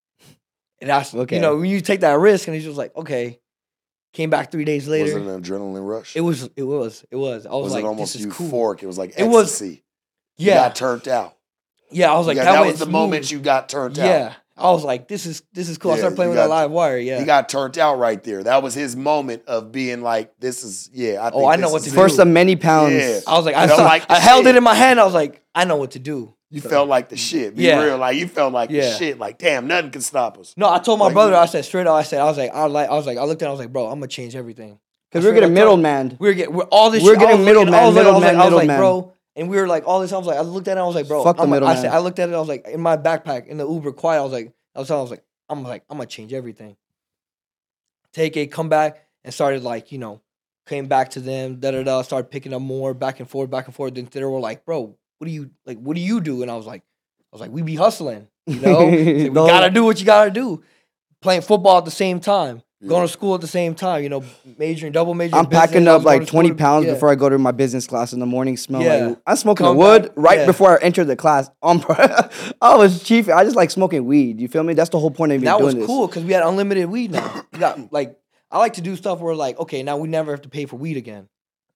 And that's Okay. you know when you take that risk, and it's just like, okay. Came back three days Was later. it an adrenaline rush? It was. It was. It was. I was, was like, it almost this is cool. euphoric? It was like It was- ecstasy. Yeah. You got turned out. Yeah. I was like, Yeah, that, that went was the smooth. moment you got turned out. Yeah. I was like, this is this is cool. I Yeah, started playing you with that got- live wire. Yeah. He got turned out right there. That was his moment of being like, "This is yeah." I think Oh, I know this what is to it. do. First of many pounds. Yeah. I was like, I, Felt saw, like the I held shit. it in my hand. I was like, I know what to do. You felt like the shit. Be Yeah. real, like you felt like the Yeah. shit. Like damn, nothing can stop us. No, I told my Like, brother. you- I said straight up. I said, I was like, I like. I was like, I looked at. it, I was like, bro, I'm gonna change everything. Because I we're straight getting up told- middleman. We were getting. We're all this. We're shit, I getting was looking- middleman, I was like, I was like, middleman, I was like, middleman. bro. And we were like, all this. I was like, I looked at it. I was like, bro. Fuck the I'm a- I middleman. said, I looked at it. I was like, in my backpack in the Uber, quiet. I was like, I was, I was like, I'm like, I'm gonna change everything. Take it, come back, and started like, you know, came back to them. Da da da. Started picking up more, back and forth, back and forth. Then they were like, bro, what do you like? What do you do? And I was like, I was like, we be hustling. You know, Said, we No. gotta do what you gotta do. Playing football at the same time, Yeah. going to school at the same time. You know, majoring, double majoring. I'm in business. packing I up was going like to school twenty to- pounds yeah. before I go to my business class in the morning. Smell Yeah. like I'm smoking Come the wood back, right yeah. before I enter the class. Um, I was chief. I just like smoking weed. You feel me? That's the whole point of me That doing was this. cool because we had unlimited weed now. We got like I like to do stuff where like okay now we never have to pay for weed again.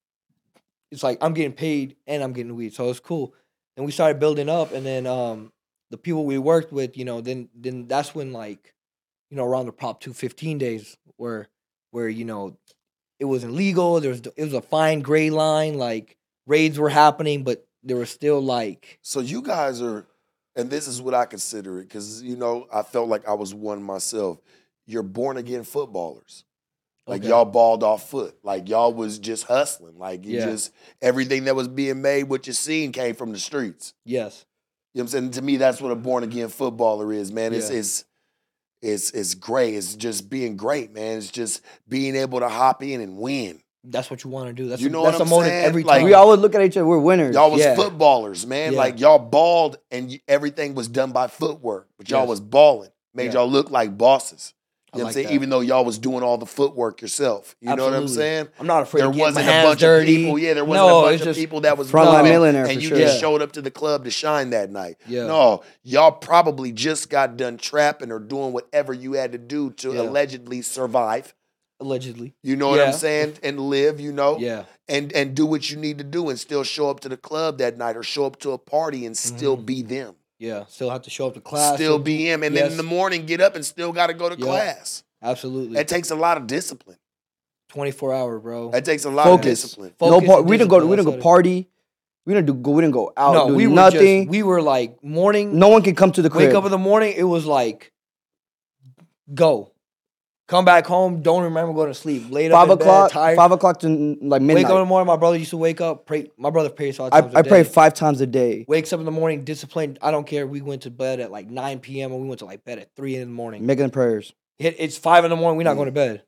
It's like I'm getting paid and I'm getting weed, so it's cool. And we started building up, and then um the people we worked with, you know, then then that's when like you know around the Prop two fifteen days where where you know it wasn't legal. There was it was a fine gray line. Like raids were happening, but there was still like So you guys are, and this is what I consider it, because you know I felt like I was one myself. You're born again footballers. Like Okay. y'all balled off foot. Like y'all was just hustling. Like you Yeah. just everything that was being made, what you seen came from the streets. yes, You know what I'm saying? To me, that's what a born again footballer is, man. It's Yeah. it's it's it's great. It's just being great, man. It's just being able to hop in and win. that's what you want to do. That's You a, know that's what a I'm motive saying? every Like, time. We always look at each other. We're winners. Y'all was Yeah. footballers, man. Yeah. Like y'all balled and y- everything was done by footwork, but y'all Yes. was balling. Made Yeah. y'all look like bosses. I You know what like I'm saying? that. Even though y'all was doing all the footwork yourself. You know what I'm Absolutely. saying? I'm not afraid There to get my wasn't a hands bunch dirty. of people. Yeah, there wasn't No, a bunch it's of just people that was Frontline bumping, millionaire and for you sure. just Yeah. showed up to the club to shine that night. Yeah. No, y'all probably just got done trapping or doing whatever you had to do to Yeah. allegedly survive. allegedly. You know what Yeah. I'm saying? And live, you know? Yeah. And and do what you need to do and still show up to the club that night or show up to a party and still Mhm. be them. Yeah. Still have to show up to class. Still and be do- him. And then yes, in the morning get up and still gotta go to Yeah. class. Absolutely. That takes a lot of discipline. twenty-four hour, bro. That takes a lot Focus. of discipline. No Focus par- and we didn't go. discipline, We didn't that's go what party. We didn't do. Go. We didn't go it- out. No, do we were nothing. just we were like morning no one can come to the crib. wake up in the morning, it was like go. Come back home, don't remember going to sleep. Laid Five up in o'clock, bed, tired. five o'clock to like midnight. Wake up in the morning, my brother used to wake up, pray. My brother prays five I, times a I day. pray five times a day. Wakes up in the morning, disciplined. I don't care. We went to bed at like nine p.m. and we went to like bed at three in the morning. Making prayers. It, it's five in the morning. We're not Mm. going to bed.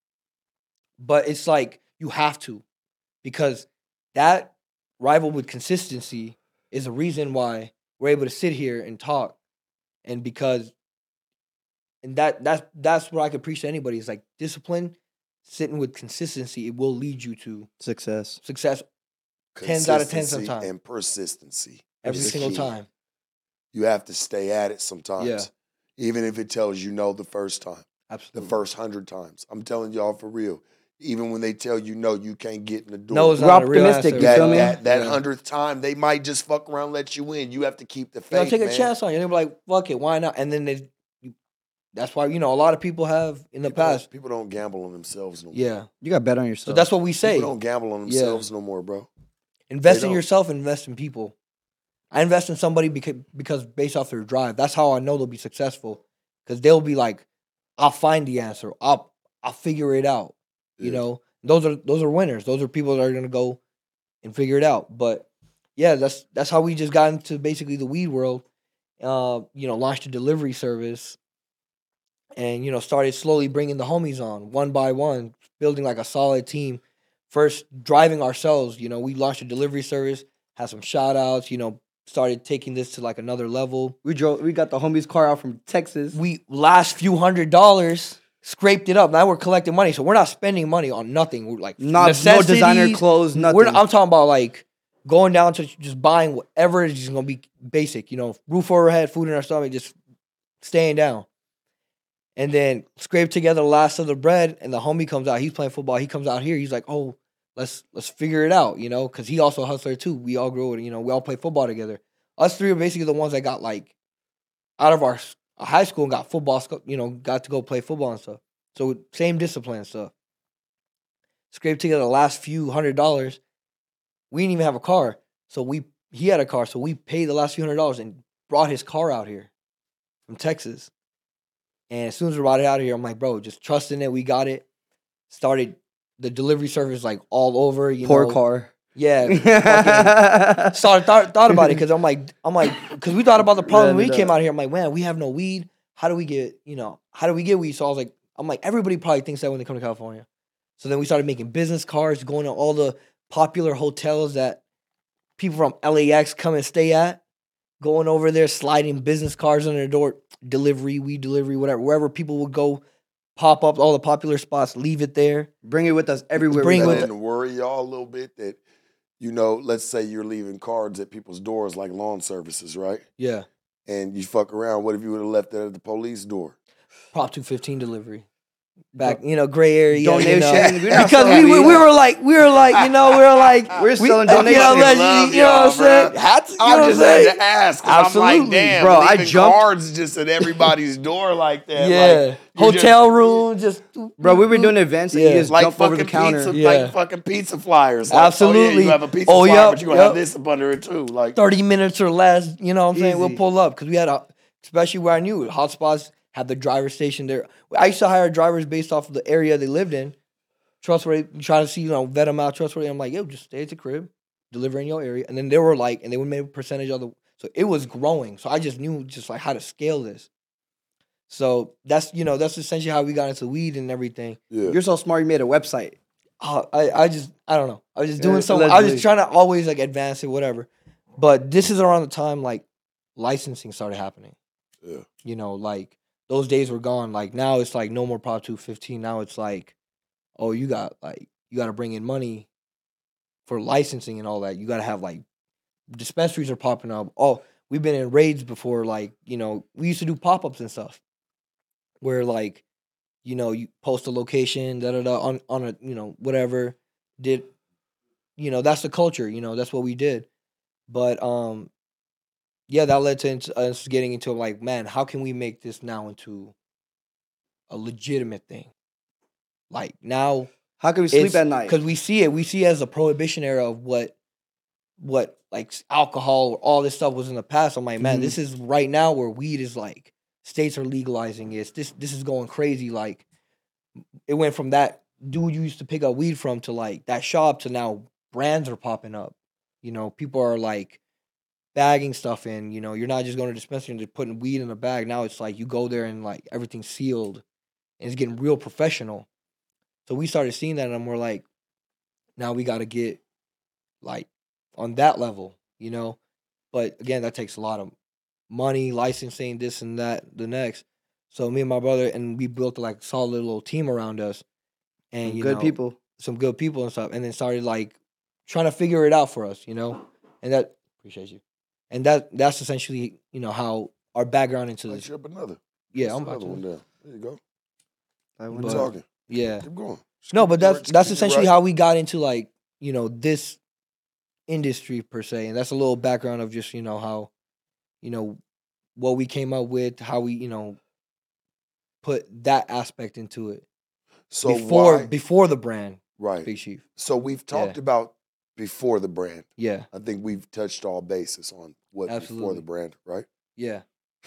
But it's like you have to, because that rival with consistency is a reason why we're able to sit here and talk, and because, and that that's that's what I could preach to anybody. It's like discipline, sitting with consistency. It will lead you to Success. success tens out of ten Consistency sometimes. and persistency. every is single key. time. You have to stay at it sometimes. Yeah. Even if it tells you no the first time, the Absolutely. first hundred times. I'm telling y'all for real. Even when they tell you no, you can't get in the door. No, it's We're not a real optimistic, answer. you that feel me? that, that Yeah. hundredth time, they might just fuck around and let you in. You have to keep the You know, faith, take a man. chance on you. They'll be like, fuck it, why not? And then they, you- that's why, you know, a lot of people have in the People don't- past. people don't gamble on themselves no more. Yeah. You got to bet on yourself. So that's what we say. People don't gamble on Yeah. themselves no more, bro. Invest They in don't. yourself, invest in people. I invest in somebody because, because based off their drive. That's how I know they'll be successful. Because they'll be like, I'll find the answer. I'll I'll figure it out. You Yeah. know, those are those are winners. Those are people that are gonna go and figure it out. But yeah, that's that's how we just got into basically the weed world. Uh, you know, launched a delivery service, and you know, started slowly bringing the homies on one by one, building like a solid team. First, driving ourselves. You know, we launched a delivery service, had some shout outs. You know, started taking this to like another level. we drove. We got the homie's car out from Texas. We last few hundred dollars scraped it up. Now we're collecting money, so we're not spending money on nothing. We're like Not no designer necessities. clothes. Nothing. We're not, I'm talking about like going down to just buying whatever is just gonna be basic. You know, roof over our head, food in our stomach, just staying down. And then scrape together the last of the bread, and the homie comes out. He's playing football. He comes out here. He's like, "Oh, let's let's figure it out," you know, because he also a hustler too. We all grew, you know, we all play football together. Us three are basically the ones that got like out of our s- high school and got football, sco- you know, got to go play football and stuff. So same discipline and stuff. Scraped together the last few hundred dollars. We didn't even have a car, so we he had a car, so we paid the last few hundred dollars and brought his car out here from Texas. And as soon as we brought it out of here, I'm like, bro, just trust in it. We got it. Started the delivery service like all over. You Poor know, car. Yeah. fucking started thought, thought about it because I'm like I'm like because we thought about the problem when we Ran it came up. out here. I'm like, man, we have no weed. How do we get you know how do we get weed? So I was like, I'm like everybody probably thinks that when they come to California. So then we started making business cards, going to all the popular hotels that people from L A X come and stay at. Going over there, sliding business cards on their door, delivery, weed delivery, whatever, wherever people would go, pop up all the popular spots, leave it there. Bring it with us everywhere. Bring we it go. with Doesn't worry y'all a little bit that, you know, let's say you're leaving cards at people's doors like lawn services, right? Yeah. And you fuck around. What if you would have left that at the police door? Prop two fifteen delivery. Back, you know, gray area. You know, Donation. We're not because we, selling we, weed. we were like, we were like, you know, we were like, We're we, selling you know, donations. allegedly, Love you know what I'm y'all, saying? bruh. Had to, you know I what I'm just saying? had to ask. 'Cause I'm Absolutely. like, damn, Bro, I leaving jumped- cards just at everybody's door like that. Yeah. Like, you Hotel just- room, just. Bro, we were doing events and Yeah. you just Like jump over fucking the counter. pizza, Yeah. like fucking pizza flyers. Like, Absolutely. Oh, yeah, you have a pizza Oh, flyer, yup, but you gonna have yup. this up under it too. Like, thirty minutes or less, you know what I'm saying? We'll Easy. pull up because we had a, especially where I knew hotspots had the driver station there. I used to hire drivers based off of the area they lived in. Trustworthy, try to see, you know, vet them out, trustworthy. I'm like, yo, just stay at the crib, deliver in your area. And then they were like, and they would make a percentage of the, so it was growing. So I just knew just like how to scale this. So that's, you know, that's essentially how we got into weed and everything. yeah. You're so smart. You made a website. Uh, I, I just, I don't know. I was just doing Yeah, something. I was allegedly. just trying to always like advance it, whatever. But this is around the time like licensing started happening. Yeah. You know, like those days were gone. Like now it's like no more Prop two fifteen. Now it's like, oh, you got like, you got to bring in money for licensing and all that. You got to have like dispensaries are popping up. Oh, we've been in raids before. Like, you know, we used to do pop ups and stuff where like, you know, you post a location, da da da, on on a, you know, whatever. Did, you know, that's the culture. You know, that's what we did. But um, yeah, that led to int- us getting into like, man, how can we make this now into a legitimate thing? Like now, How can we sleep at night? because we see it. We see it as a prohibition era of what, what like alcohol or all this stuff was in the past. I'm like, man, Mhm. this is right now where weed is like states are legalizing it. This this is going crazy. Like it went from that dude you used to pick up weed from to like that shop to now brands are popping up. You know, people are like bagging stuff in. You know, you're not just going to dispensary and just putting weed in a bag. Now it's like you go there and like everything's sealed and it's getting real professional. So we started seeing that and we're like, now we got to get like on that level, you know. But again, that takes a lot of money, licensing, this and that, the next. So me and my brother, and we built like a solid little team around us, and Some you good know, people. some good people and stuff, and then started like trying to figure it out for us, you know. And that appreciate you, and that that's essentially you know how our background into Light this. you up another. Yeah, That's I'm about another one to. down. There you go. I Keep went But- up. talking. Yeah, Keep going. Just no, keep but it that's right- just that's keep it essentially right. how we got into like you know this industry per se, and that's a little background of just you know how, you know, what we came up with, how we you know put that aspect into it So before why? before the brand, Right. Big Chief. So we've talked Yeah. about before the brand. Yeah, I think we've touched all bases on what before Absolutely. the brand, right? yeah,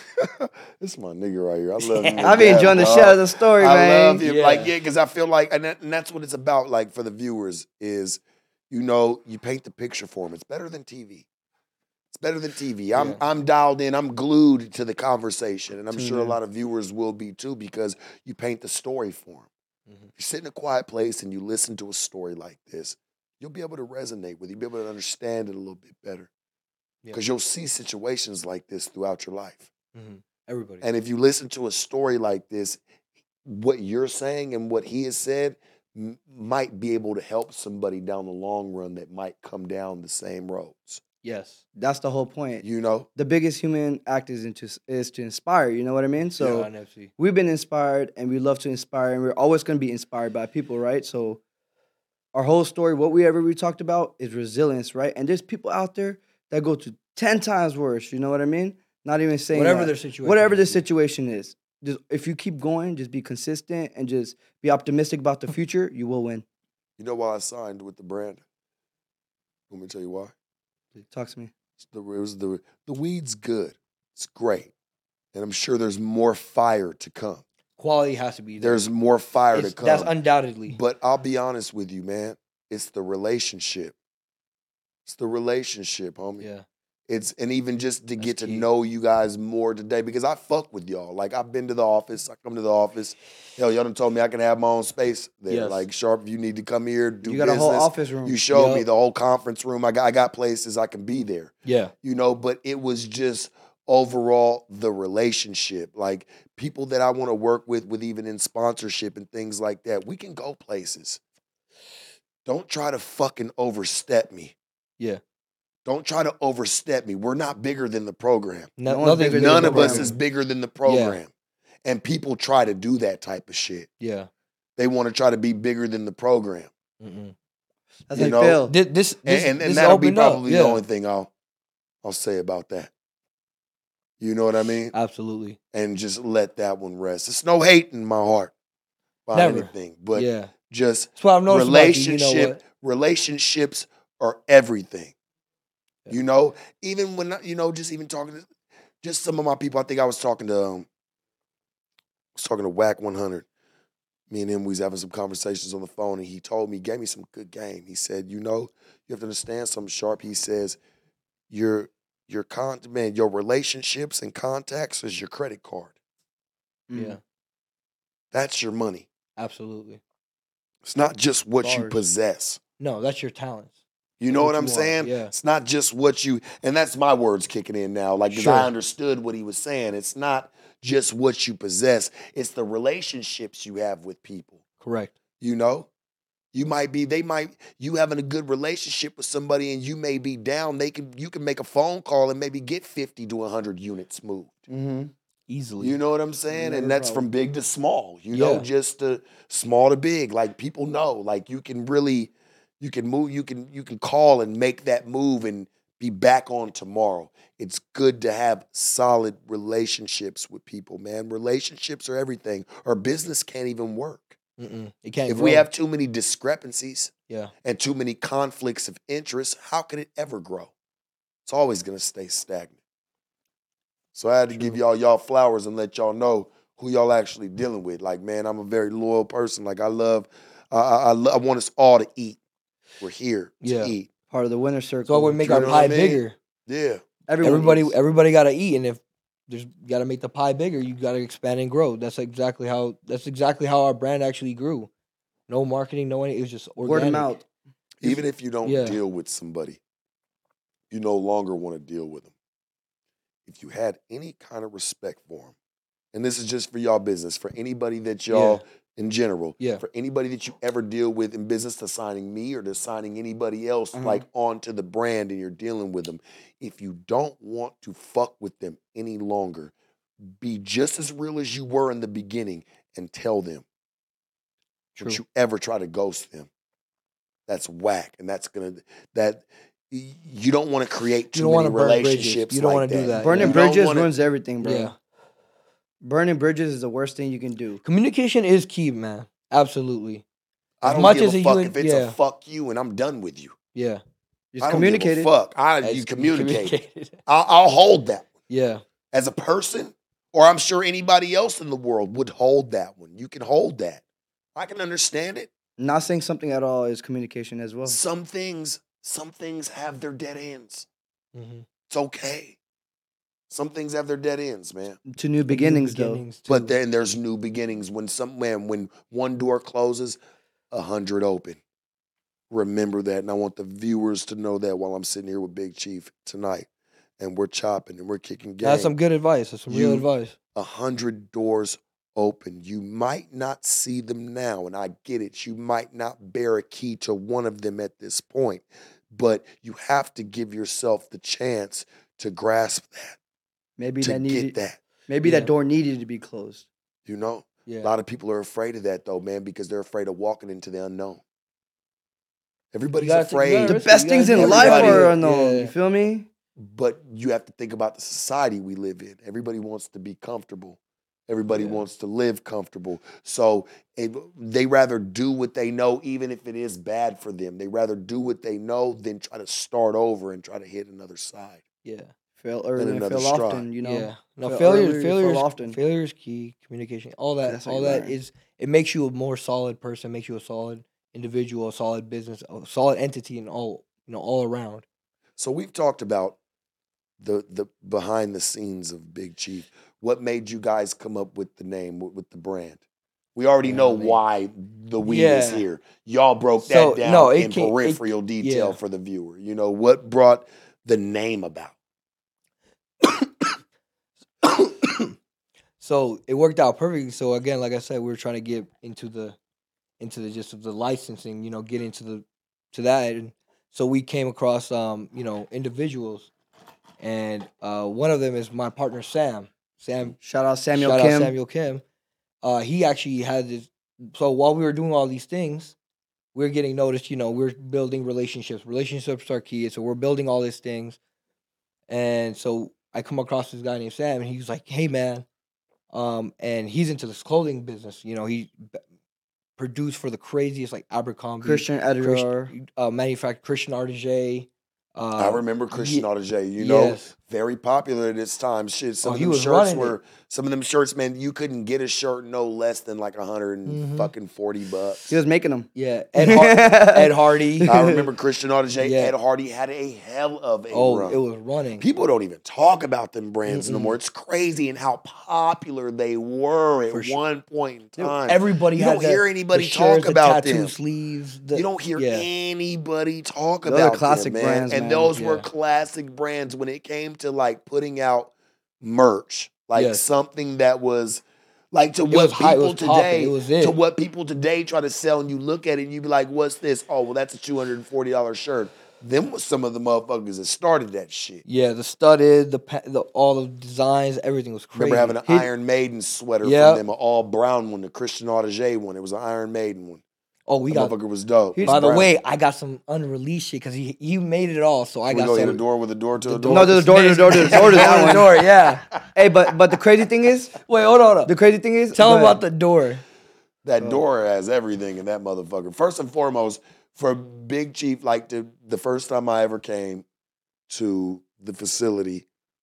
This is my nigga right here. I love him. to I be death, enjoying the dog. share of the story, I man. love him. Like, Yeah. yeah, because I feel like, and, that, and that's what it's about, like, for the viewers, is, you know, you paint the picture for them. It's better than T V. It's better than T V. I'm Yeah. I'm dialed in. I'm glued to the conversation, and I'm Tune sure a in. lot of viewers will be too, because you paint the story for them. Mhm. You sit in a quiet place and you listen to a story like this, you'll be able to resonate with it. You'll be able to understand it a little bit better, Yeah. because you'll see situations like this throughout your life. hmm everybody. And if you listen to a story like this, what you're saying and what he has said m- might be able to help somebody down the long run that might come down the same roads. yes, That's the whole point. You know? The biggest human act is into is to inspire. You know what I mean? So yeah, on F C. we've been inspired, and we love to inspire, and we're always going to be inspired by people, right? So our whole story, what we ever we talked about, is resilience, right? And there's people out there that go to ten times worse. You know what I mean? Not even saying Whatever that. their situation whatever may the be. situation is. Just if you keep going, just be consistent and just be optimistic about the future, you will win. You know why I signed with the brand? Let me tell you why. Talk to me. It's the, it was the, the weed's good. It's great. And I'm sure there's more fire to come. Quality has to be there. There's more fire It's- to come. That's undoubtedly. But I'll be honest with you, man. It's the relationship. It's the relationship, homie. yeah, It's and even just to That's get to key. know you guys more today, because I fuck with y'all. Like, I've been to the office. I come to the office. Hell, y'all done told me I can have my own space there. Yes. Like, Sharp, if you need to come here, do You got business. a whole office room. You showed me Yup. the whole conference room. I got I got places I can be there. yeah, You know, but it was just overall the relationship. Like, people that I want to work with, with even in sponsorship and things like that, we can go places. Don't try to fucking overstep me. yeah. Don't try to overstep me. We're not bigger than the program. No, No one's nothing's bigger than None the of us program. is bigger than the program. And people try to do that type of shit. Yeah. They want to try to be bigger than the program. Mm-mm. That's you like know, Phil. This, this, And, this, and, this and that'll be opened up, probably yeah. the only thing I'll I'll say about that. You know what I mean? Absolutely. And just let that one rest. It's no hate in my heart by Never. anything, but yeah. just That's what I've noticed about you, you know relationship. what? Relationships are everything. Yeah. You know, even when I- you know, just even talking to just some of my people. I think I was talking to um, I was talking to Whack one hundred. Me and him, we was having some conversations on the phone, and he told me, gave me some good game. He said, you know, you have to understand something, Sharp. He says, your your con man, your relationships and contacts is your credit card. Mm. Yeah. That's your money. Absolutely. It's not just what you Bars. possess. No, that's your talents. You know What what I'm you are, saying? yeah. It's not just what you, and that's my words kicking in now. Like, because Sure. I understood what he was saying. It's not just what you possess, it's the relationships you have with people. Correct. You know? You might be, they might, you having a good relationship with somebody and you may be down. They can, you can make a phone call and maybe get fifty to one hundred units moved. Mm-hmm. Easily. You know what I'm saying? Never And that's problem. from big to small, you know, Yeah. just to small to big. Like, people know, like, you can really, you can move, you can, you can call and make that move and be back on tomorrow. It's good to have solid relationships with people, man. Relationships are everything. Or business can't even work. Mm-mm. It can't If grow. we have too many discrepancies Yeah. and too many conflicts of interest, how can it ever grow? It's always going to stay stagnant. So I had to give y'all y'all flowers and let y'all know who y'all actually dealing with. Like, man, I'm a very loyal person. Like, I love, I, I, I, lo- I want us all to eat. We're here to Yeah. eat. Part of the winner circle. So we make You our know what I pie mean? bigger. Yeah. Everyone everybody, eats. everybody got to eat, and if there's got to make the pie bigger, you got to expand and grow. That's exactly how. That's exactly how our brand actually grew. No marketing, no anything. It was just organic. Word of mouth. Even if you don't Yeah. deal with somebody, you no longer want to deal with them. If you had any kind of respect for them, and this is just for y'all business, for anybody that y'all, in general, Yeah. for anybody that you ever deal with in business, to signing me or to signing anybody else, Uh-huh. like onto the brand and you're dealing with them, if you don't want to fuck with them any longer, be just as real as you were in the beginning and tell them. True. Don't you ever try to ghost them. That's whack, and that's gonna that y- you don't want to create You too don't many wanna burn bridges. relationships. You don't like wanna do that. Burning You don't bridges wanna- ruins everything, bro. Yeah. Burning bridges is the worst thing you can do. Communication is key, man. Absolutely. I as don't much give as a a fuck you if and- it's yeah. a fuck you and I'm done with you. Yeah. Just I don't communicate give it. a fuck. I As you you communicate. communicated. I'll, I'll hold that one Yeah. as a person, or I'm sure anybody else in the world would hold that one. You can hold that. I can understand it. Not saying something at all is communication as well. Some things, some things have their dead ends. Mm-hmm. It's okay. Some things have their dead ends, man. To new beginnings, though. But then there's new beginnings. When some man, when one door closes, a hundred open. Remember that, and I want the viewers to know that while I'm sitting here with Big Chief tonight, and we're chopping and we're kicking game. That's some good advice. That's some real You- advice. A hundred doors open. You might not see them now, and I get it. You might not bear a key to one of them at this point, but you have to give yourself the chance to grasp that, Maybe to that get needed. that. Maybe Yeah. that door needed to be closed. You know, Yeah. a lot of people are afraid of that though, man, because they're afraid of walking into the unknown. Everybody's gotta take- you afraid. gotta The risk it. best You gotta things do in it. life Everybody- are unknown. Yeah. You feel me? But you have to think about the society we live in. Everybody wants to be comfortable. Everybody Yeah. wants to live comfortable. So it, they rather do what they know, even if it is bad for them. They rather do what they know than try to start over and try to hit another side. Yeah. Fail early and another fail stride. often. You know. Yeah. No, Fail failure, early, failure, fail is, often. failure is key. Communication, all that, That's how all you that learn. is. It makes you a more solid person. Makes you a solid individual, a solid business, a solid entity, and all you know, all around. So we've talked about the the behind the scenes of Big Chief. What made you guys come up with the name, with, with the brand? We already Yeah, know I mean- why the we is Yeah. here. Y'all broke So, that down no, it in can't- it- peripheral detail yeah. for the viewer. You know, what brought the name about? So it worked out perfectly. So again, like I said, we were trying to get into the into the just of the licensing, you know, get into the to that. And so we came across um, you know, individuals, and uh, one of them is my partner Sam. Sam Shout out Samuel shout Kim. out Samuel Kim. Uh, he actually had this. So while we were doing all these things, we are getting noticed. You know, we're building relationships. Relationships are key. So we're building all these things, and so I come across this guy named Sam, and he's like, "Hey, man," um, and he's into this clothing business. You know, he b- produced for the craziest like Abercrombie, Christian editor. Christian, uh, manufactured Christian Artiget. Uh, I remember Christian ye- Audigier, you know, yes. very popular at this time. Shit, some Oh, of he them was shirts running it. were, some of them shirts, man, you couldn't get a shirt no less than like a hundred and Mhm. fucking forty bucks. He was making them. Yeah, Ed, Har- Ed Hardy. I remember Christian Audigier, Yeah. Ed Hardy had a hell of a Oh, run. it was running. People don't even talk about them brands no Mm-mm. more. It's crazy and how popular they were at For sure. one point in Dude, time. Everybody You had don't the- hear the anybody shirts, talk the about tattoo them. sleeves. The, You don't hear yeah. anybody talk Those are about classic them, man. brands, and man. those were Yeah. classic brands when it came to like putting out merch, like Yes. something that was like to It what was high- it people was popping. today, It was it. to what people today try to sell, and you look at it and you be like, "What's this? Oh, well, that's a two hundred and forty dollar shirt." Them was some of the motherfuckers that started that shit. Yeah, the studded, the, pa- the all the designs, everything was crazy. Remember having an He- Iron Maiden sweater Yep. from them, an all brown one, the Christian Audigier one. It was an Iron Maiden one. Oh, we That got. motherfucker was dope. It was By the brown. way, I got some unreleased shit because he he made it all. So I Can we got go hit some. a door with a door to a the door. No, there's a door to the door to the door to that one. door. Yeah. Hey, but but the crazy thing is, Wait, hold on. Hold on. the crazy thing is, Tell go him about ahead. the door. That door has everything in that motherfucker. First and foremost, for Big Chief, like the, the first time I ever came to the facility,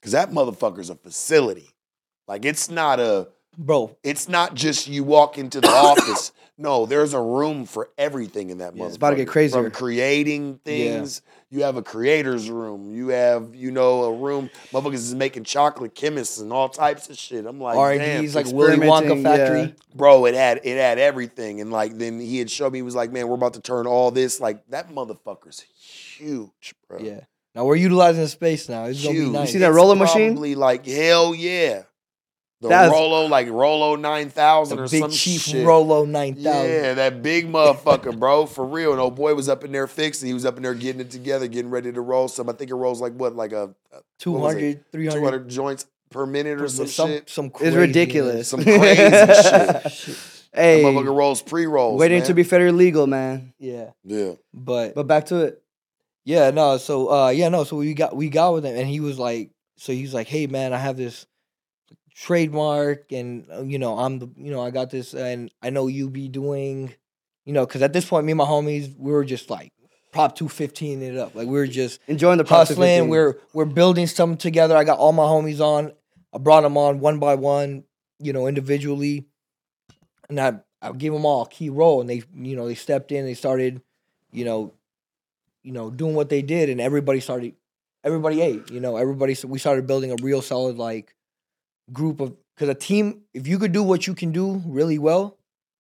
Because that motherfucker's a facility. Like, it's not a, bro. it's not just you walk into the office. No, there's a room for everything in that Yeah, motherfucker. it's about to get crazier. From creating things, you have a creator's room. You have, you know, a room. Motherfuckers is making chocolate chemists and all types of shit. I'm like, R and damn. D's like Willy Wonka experimenting, factory. yeah. Bro, it had it had everything. And like then he had showed me, he was like, man, we're about to turn all this. Like, that motherfucker's huge, bro. Yeah. Now we're utilizing the space now. It's gonna be Huge. nice. You see that It's roller machine? Probably like, hell yeah. The That's- Rolo, like Rolo nine thousand The or Big some Chief shit. Rolo nine thousand. Yeah, that big motherfucker, bro, for real. And old boy was up in there fixing. He was up in there getting it together, getting ready to roll some. I think it rolls like what, like a two hundred, three hundred, two hundred joints per minute or some, some, shit. some crazy It's ridiculous. Some crazy shit. shit. Hey, That motherfucker rolls pre-rolls, waiting man. to be federally legal, man. Yeah. Yeah. But But back to it. yeah, no, so uh yeah, no, so we got we got with him and he was like so he's like, "Hey man, I have this trademark and uh, you know, I'm the you know, I got this and I know you be doing, you know, cuz at this point me and my homies, we were just like Prop two fifteen it up. Like we were just Enjoying the process. hustling, we're we're building something together. I got all my homies on. I brought them on one by one, you know, individually. And I I gave them all a key role and they you know, they stepped in, they started, you know, you know, doing what they did, and everybody started, everybody ate, you know, everybody, so we started building a real solid, like, group of, because a team, if you could do what you can do really well,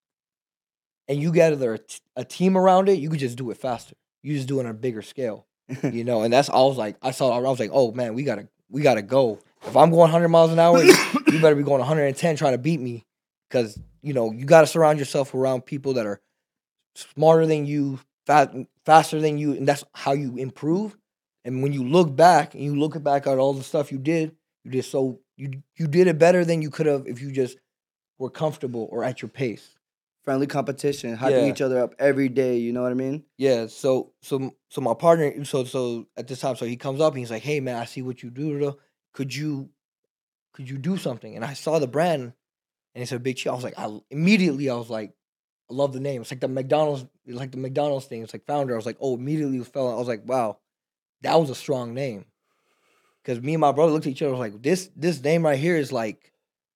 and you gather a, t- a team around it, you could just do it faster. You just do it on a bigger scale, you know, and that's, I was like, I saw, I was like, oh, man, we gotta, we gotta go. If I'm going one hundred miles an hour, you better be going one hundred ten trying to beat me, because, you know, you gotta surround yourself around people that are smarter than you, fast, faster than you, and that's how you improve. And when you look back and you look back at all the stuff you did, you did so you you did it better than you could have if you just were comfortable or at your pace. Friendly competition, hyping Yeah. each other up every day. You know what I mean? Yeah. So so so my partner, so so at this time, so he comes up and he's like, "Hey man, I see what you do. Though. Could you could you do something?" And I saw the brand, and he said Big Chief. I was like, I immediately I was like, I love the name. It's like the McDonald's, like the McDonald's thing. It's like founder. I was like, oh, immediately fell. I was like, wow, that was a strong name. Because me and my brother looked at each other. I was like, this this name right here is like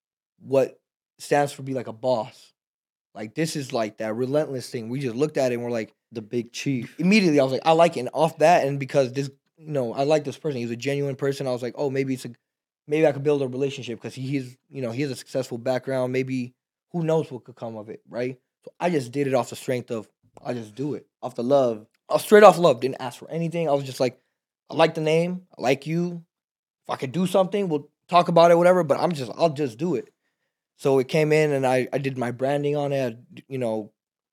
what stands for be like a boss. Like this is like that relentless thing. We just looked at it and we're like, The Big Chief. immediately I was like, I like it. And off that, and because this, you know, I like this person. He's a genuine person. I was like, oh, maybe it's a, maybe I could build a relationship because he is, you know, he has a successful background. Maybe who knows what could come of it, right? So I just did it off the strength of I just do it. Off the love. I was straight off love. Didn't ask for anything. I was just like, I like the name. I like you. If I could do something, we'll talk about it, whatever. But I'm just, I'll just do it. So it came in, and I, I did my branding on it. I, you know,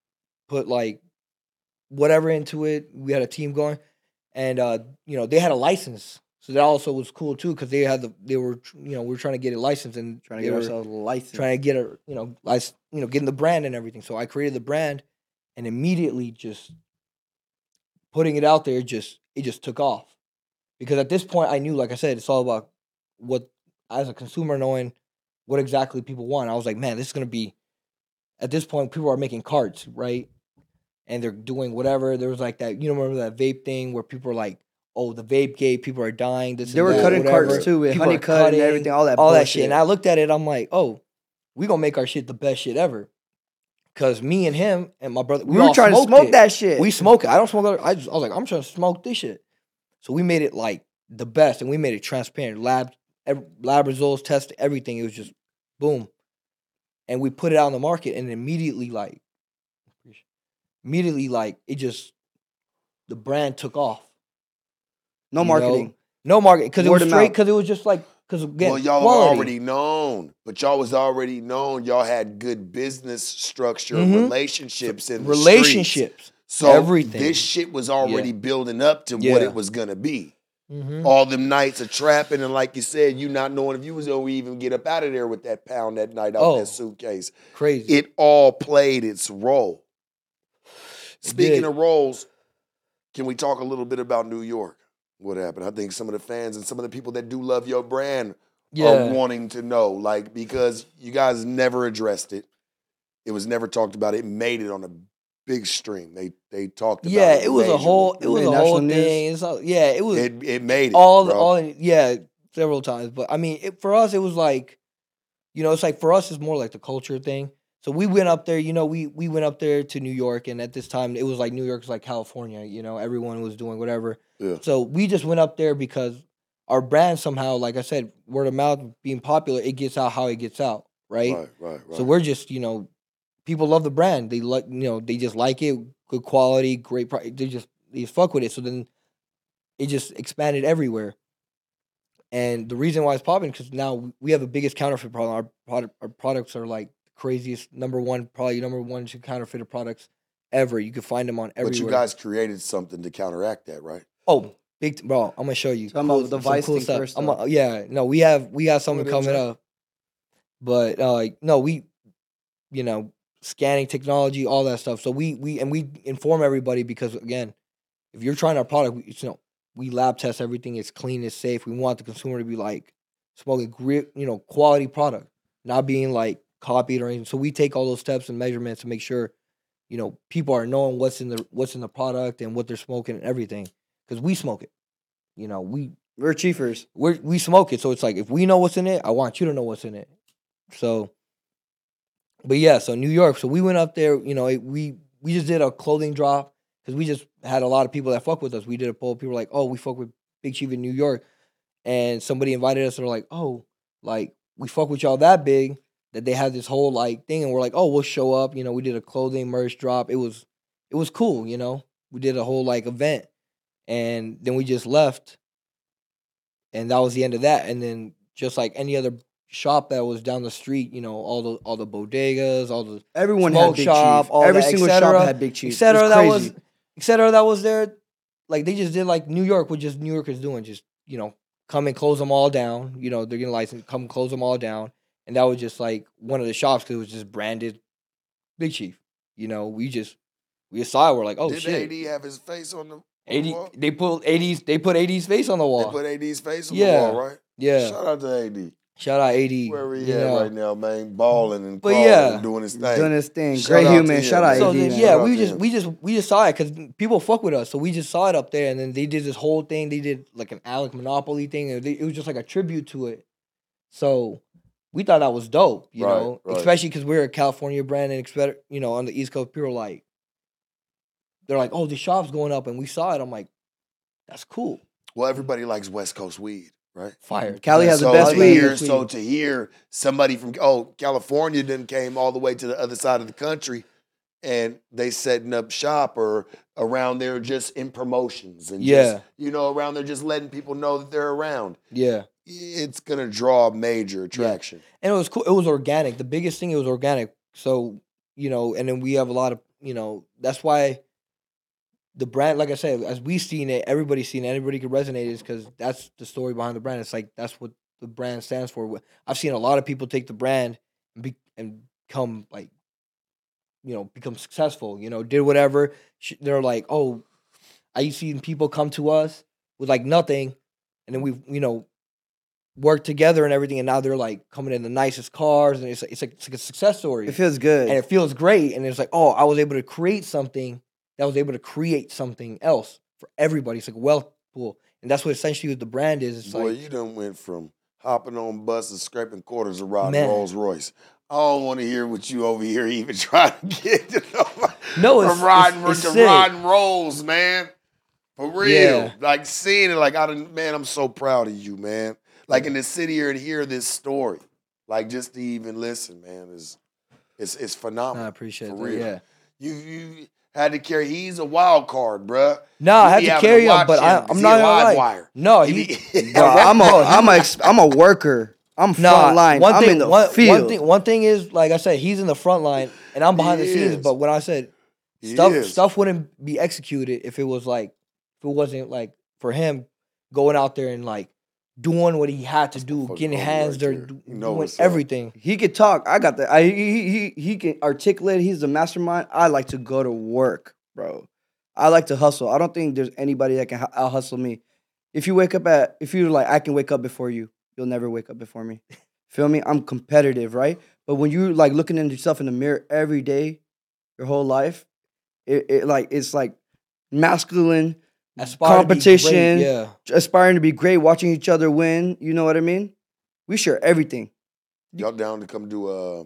put like whatever into it. We had a team going, and uh, you know, they had a license, so that also was cool too because they had the they were you know we were trying to get it licensed and Trying to they get were ourselves a license. trying to get a you know lic- you know getting the brand and everything. So I created the brand, and immediately just putting it out there, just it just took off because at this point I knew, like I said, it's all about what as a consumer knowing what exactly people want. I was like, man, this is gonna be. At this point, people are making carts, right? And they're doing whatever. There was like that, you know, remember that vape thing where people are like, oh, the vape gate, people are dying. This They and were that, cutting whatever. carts too with People are honeycut and cutting, everything, all that all that bullshit. shit. And I looked at it, I'm like, oh, we gonna make our shit the best shit ever. Cause me and him and my brother, we, we were all trying to smoked smoke it. that shit. We smoke it. I don't smoke it. I, just, I was like, I'm trying to smoke this shit. So we made it like the best, and we made it transparent. Lab, ev- lab results, test everything. It was just boom, and we put it out on the market, and immediately like, immediately like it just, the brand took off. no you marketing. know? No marketing, because it Word was of straight. mouth. Because it was just like, because again, Well, y'all quality. were already known, but y'all was already known. Y'all had good business structure, Mhm. relationships, and relationships. So everything. this shit was already Yeah. building up to Yeah. what it was gonna be. Mm-hmm. All them nights of trapping, and like you said, you not knowing if you was gonna even get up out of there with that pound that night out Oh. that suitcase. Crazy. It all played its role. Speaking did. of roles, can we talk a little bit about New York? What happened? I think some of the fans and some of the people that do love your brand yeah. are wanting to know, like, because you guys never addressed it. It was never talked about. It made it on a big stream. They they talked about Yeah, it. it was a majorly. whole, it was Made a national whole news. thing. It's all, yeah, it was It it made it. all, bro. all, yeah. several times. But I mean, it, for us, it was like, you know, it's like for us, it's more like the culture thing. So we went up there, you know, we we went up there to New York, and at this time, it was like New York's like California, you know, everyone was doing whatever. Yeah. So we just went up there because our brand somehow, like I said, word of mouth being popular, it gets out how it gets out, right? Right, right, right. So we're just, you know, people love the brand. They like, you know, they just like it, good quality, great price. They just they just fuck with it. So then it just expanded everywhere. And the reason why it's popping because now we have the biggest counterfeit problem. Our product, our products are like the craziest number one, probably number one counterfeited products ever. You can find them on everywhere. But you guys created something to counteract that, right? Oh, big t- bro! I'm gonna show you. Talking Cool- about the some Vice cool thing stuff. first, I'm though. a- yeah, no, we have we got something What coming is it? up. But uh, like, no, we, you know, scanning technology, all that stuff. So we we and we inform everybody because again, if you're trying our product, we, you know, we lab test everything. It's clean, it's safe. We want the consumer to be like smoking great, you know, quality product, not being like copied or anything. So we take all those steps and measurements to make sure, you know, people are knowing what's in the what's in the product and what they're smoking and everything. Because we smoke it. You know, we We're chiefers. we we smoke it. So it's like if we know what's in it, I want you to know what's in it. So, but yeah, so New York. So we went up there. You know, it, we we just did a clothing drop because we just had a lot of people that fuck with us. We did a poll. People were like, "Oh, we fuck with Big Chief in New York," and somebody invited us. And they're like, "Oh, like we fuck with y'all that big that they had this whole like thing." And we're like, "Oh, we'll show up." You know, we did a clothing merch drop. It was it was cool. You know, we did a whole like event, and then we just left, and that was the end of that. And then just like any other shop that was down the street, you know, all the all the bodegas, all the Everyone Smoke had Big shop, Chief. all Every that, single et cetera, shop had Big Chief. et cetera. It was That crazy. was, et cetera. That was there. Like they just did like New York, what just New Yorkers doing, just you know, come and close them all down. You know, they're getting licensed, come close them all down, and that was just like one of the shops because it was just branded Big Chief. You know, we just we just saw it. We're like, oh Did shit, A D have his face on the, on the eighty. wall? They put eighties. They put eighties face on the They wall. put A D's face on Yeah. the wall, right? Yeah, Shout out to A D. shout out eighty. Where he you at know. right now, man? Balling and But crawling yeah. and doing his thing. Doing his thing. Shout Great out to human. him, Shout out man. So A D, then, man. yeah, Shout out we to just him. we just we just saw it because people fuck with us, so we just saw it up there, and then they did this whole thing. They did like an Alec Monopoly thing, and they, it was just like a tribute to it. So we thought that was dope, you Right, know, right. especially because we're a California brand, and expect you know on the East Coast, people are like, they're like, oh, the shop's going up, and we saw it. I'm like, that's cool, Well, everybody likes West Coast weed, right? fire. Cali has the so best to weed. Hear, so to hear somebody from oh California then came all the way to the other side of the country, and they setting up shop or around there just in promotions and Yeah. just, you know around there just letting people know that they're around. Yeah. It's gonna draw major attraction. And it was cool. It was organic. The biggest thing, it was organic. So, you know, and then we have a lot of, you know, that's why the brand, like I said, as we've seen it, everybody's seen it, everybody can resonate is because that's the story behind the brand. It's like, that's what the brand stands for. I've seen a lot of people take the brand and, be, and become like, you know, become successful, you know, did whatever. Sh- They're like, oh, I seen people come to us with like nothing. And then we, you know, work together and everything, and now they're like coming in the nicest cars, and it's it's like, it's like a success story, It feels good. and it feels great, and it's like, oh, I was able to create something that was able to create something else for everybody. It's like a wealth pool, and that's what essentially what the brand is. It's Boy, like, you done went from hopping on buses, scraping quarters, and riding Man. Rolls Royce. I don't want to hear what you over here even trying to get to know. No, it's- from riding it's- it's to sick. riding Rolls, man. For real, Yeah. like seeing it, like I done, man, I'm so proud of you, man. Like in to sit here and hear this story, like just to even listen, man, is it's it's phenomenal. I appreciate for that. real. Yeah, You you had to carry. He's a wild card, bruh. no, I had He to having carry him, watch but I, him 'cause I'm he not a gonna live lie. wire. No, He he, be- Bro, I'm a I'm a ex- I'm a worker. I'm front Nah, line. One I'm thing, in the one, field. One thing, one thing is, like I said, he's in the front line, and I'm behind He the scenes. is. But when I said He stuff, is. stuff wouldn't be executed if it was like, if it wasn't like for him going out there and like doing what he had to do, fucking getting homie hands right there, there. do- You know doing what's up. everything. He could talk. I got that. I, he, he he can articulate. He's the mastermind. I like to go to work, bro. I like to hustle. I don't think there's anybody that can out hustle me. If you wake up at, if you're like, I can wake up before you, you'll never wake up before me. Feel me? I'm competitive, right? But when you like looking at yourself in the mirror every day, your whole life, it, it like it's like masculine Aspire to be great, competition, yeah. aspiring to be great, watching each other win. You know what I mean? We share everything. Y'all down to come do uh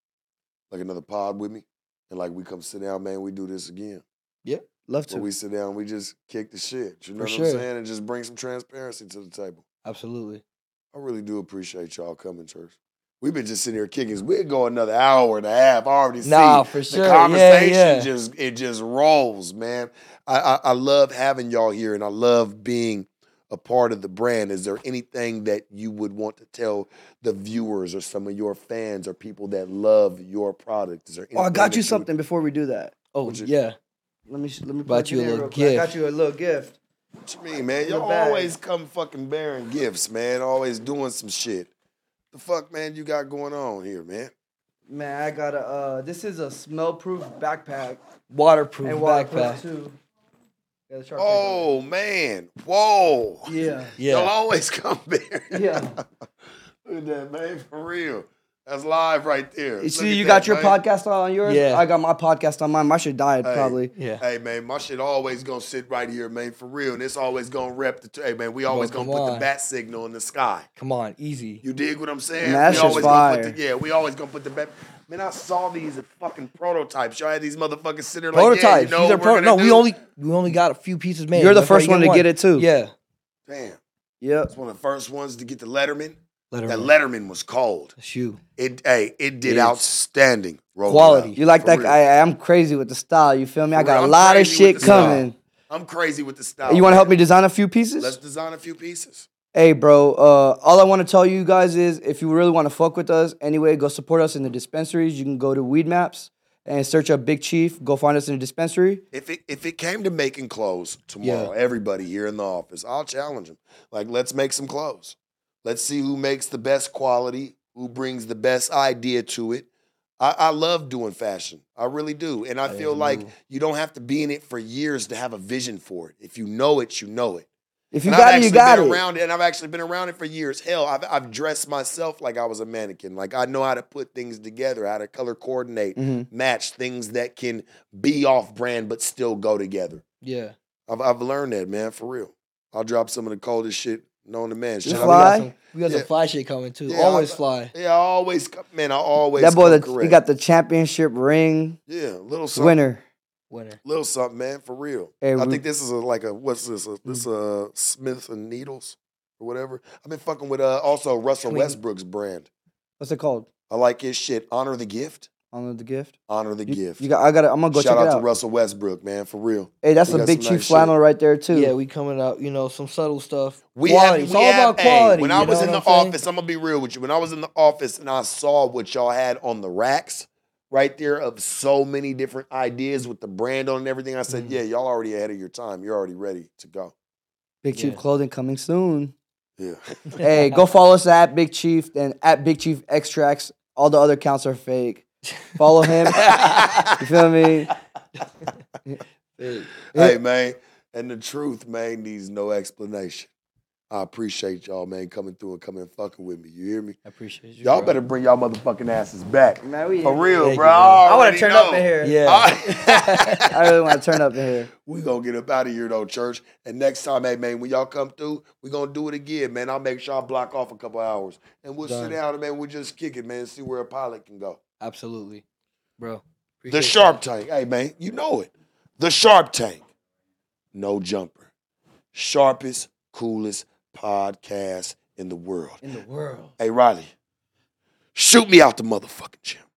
like another pod with me? And like we come sit down, man, we do this again. Love to. Where we sit down, we just kick the shit. You know For what sure. I'm saying? And just bring some transparency to the table. Absolutely. I really do appreciate y'all coming, church. We've been just sitting here kicking. We'd go another hour and a half. I already see Nah, for the sure. Yeah, conversation yeah. just it just rolls, man. I, I I love having y'all here, and I love being a part of the brand. Is there anything that you would want to tell the viewers or some of your fans or people that love your product? Is there? Oh, I anything got that you would- something before we do that. Oh, Would you- yeah. Let me sh- let me Brought plug you it a in little real quick. I got gift. you a little gift. What you mean, man? In the Y'all bag. always come fucking bearing gifts, man. Always doing some shit. The fuck, man, you got going on here, man? Man, I got a. Uh, this is a smell-proof backpack Waterproof and waterproof backpack. too. Got a sharp paper on Oh man, whoa! it. Yeah. Yeah. Y'all always come bearing. Yeah. Look at that, man, for real. That's live right there. You Look see, at you that, got your man. podcast on yours. Yeah. I got my podcast on mine. My shit died Hey. probably. Yeah. Hey man, my shit always gonna sit right here, man, for real. And it's always gonna rep the. Hey man, we always Well, gonna come put the on. bat signal in the sky. Come on, easy. You dig what I'm saying? Man, that we shit's always gonna put fire. the, yeah, we always gonna put the bat. Man, I saw these at fucking prototypes. Y'all had these motherfuckers sitting there like, Prototypes. yeah, you know These are what pro- we're no, gonna we do? only we only got a few pieces made. You're the That's why first you one get to get it too. Yeah. Damn, Yep. that's one of the first ones to get the Letterman. Let her That know. Letterman was cold. That's you. It, hey, it did It's outstanding. Rolling quality. out. You like For that? real. I, I'm crazy with the style. You feel me? I For got real. a I'm lot of crazy shit with the style. coming. I'm crazy with the style. You want to man. help me design a few pieces? Let's design a few pieces. Hey, bro. Uh, all I want to tell you guys is, if you really want to fuck with us, anyway, go support us in the dispensaries. You can go to Weed Maps and search up Big Chief. Go find us in the dispensary. If it if it came to making clothes tomorrow, everybody here in the office, I'll challenge them. Like, let's make some clothes. Let's see who makes the best quality, who brings the best idea to it. I, I love doing fashion. I really do. And I That feel is like new. you don't have to be in it for years to have a vision for it. If you know it, you know it. If you And got I've it, you actually got been it. around it, and I've actually been around it for years. Hell, I've I've dressed myself like I was a mannequin. Like, I know how to put things together, how to color coordinate, Mhm. match things that can be off brand but still go together. Yeah. I've I've learned that, man, for real. I'll drop some of the coldest shit known to man. You Shout We out- fly? got some, we got Yeah. some fly shit coming too. Yeah, Always I- fly. Yeah, I always, co- man, I always That boy, come that correct. he got the championship ring. yeah, little something, Winner. Winner. little something, man, for real. Hey, I we- think this is a, like a what's this? A, this uh Smith and Needles or whatever. I've been fucking with uh also Russell Swing. Westbrook's brand. What's it called? I like his shit. Honor the gift. Honor the gift. Honor the You, gift. you got. I got. I'm gonna go Shout check out it to out. Russell Westbrook, man, for real. Hey, that's We a got Big some Chief nice flannel shit. right there too. Yeah, we coming out, you know, some subtle stuff. We quality. have, It's we all have- about hey, quality. when you I was know in the what I'm saying? office, I'm gonna be real with you. When I was in the office and I saw what y'all had on the racks right there of so many different ideas with the brand on and everything, I said, Mhm. yeah, y'all already ahead of your time. You're already ready to go. Big Chief Yeah. clothing coming soon. Yeah. Hey, go follow us at Big Chief and at Big Chief Extracts. All the other accounts are fake. Follow him. You feel me? Hey, Hey, man. And the truth, man, needs no explanation. I appreciate y'all, man, coming through and coming and fucking with me. You hear me? I appreciate you. Y'all bro. better bring y'all motherfucking asses back. Man, we For real, Thank bro. you, bro. I want already to turn know. up in here. Yeah. I really want to turn up in here. We gonna get up out of here though, church. And next time, hey man, when y'all come through, we gonna do it again, man. I'll make sure I block off a couple hours. And we'll Done. sit down and man, we'll just kick it, man, and see where a pilot can go. Absolutely. Bro. The appreciate Sharp Tank. Hey man, you know it. The Sharp Tank. No jumper. Sharpest, coolest podcast in the world. that. In the world. Hey Riley, shoot me out the motherfucking gym.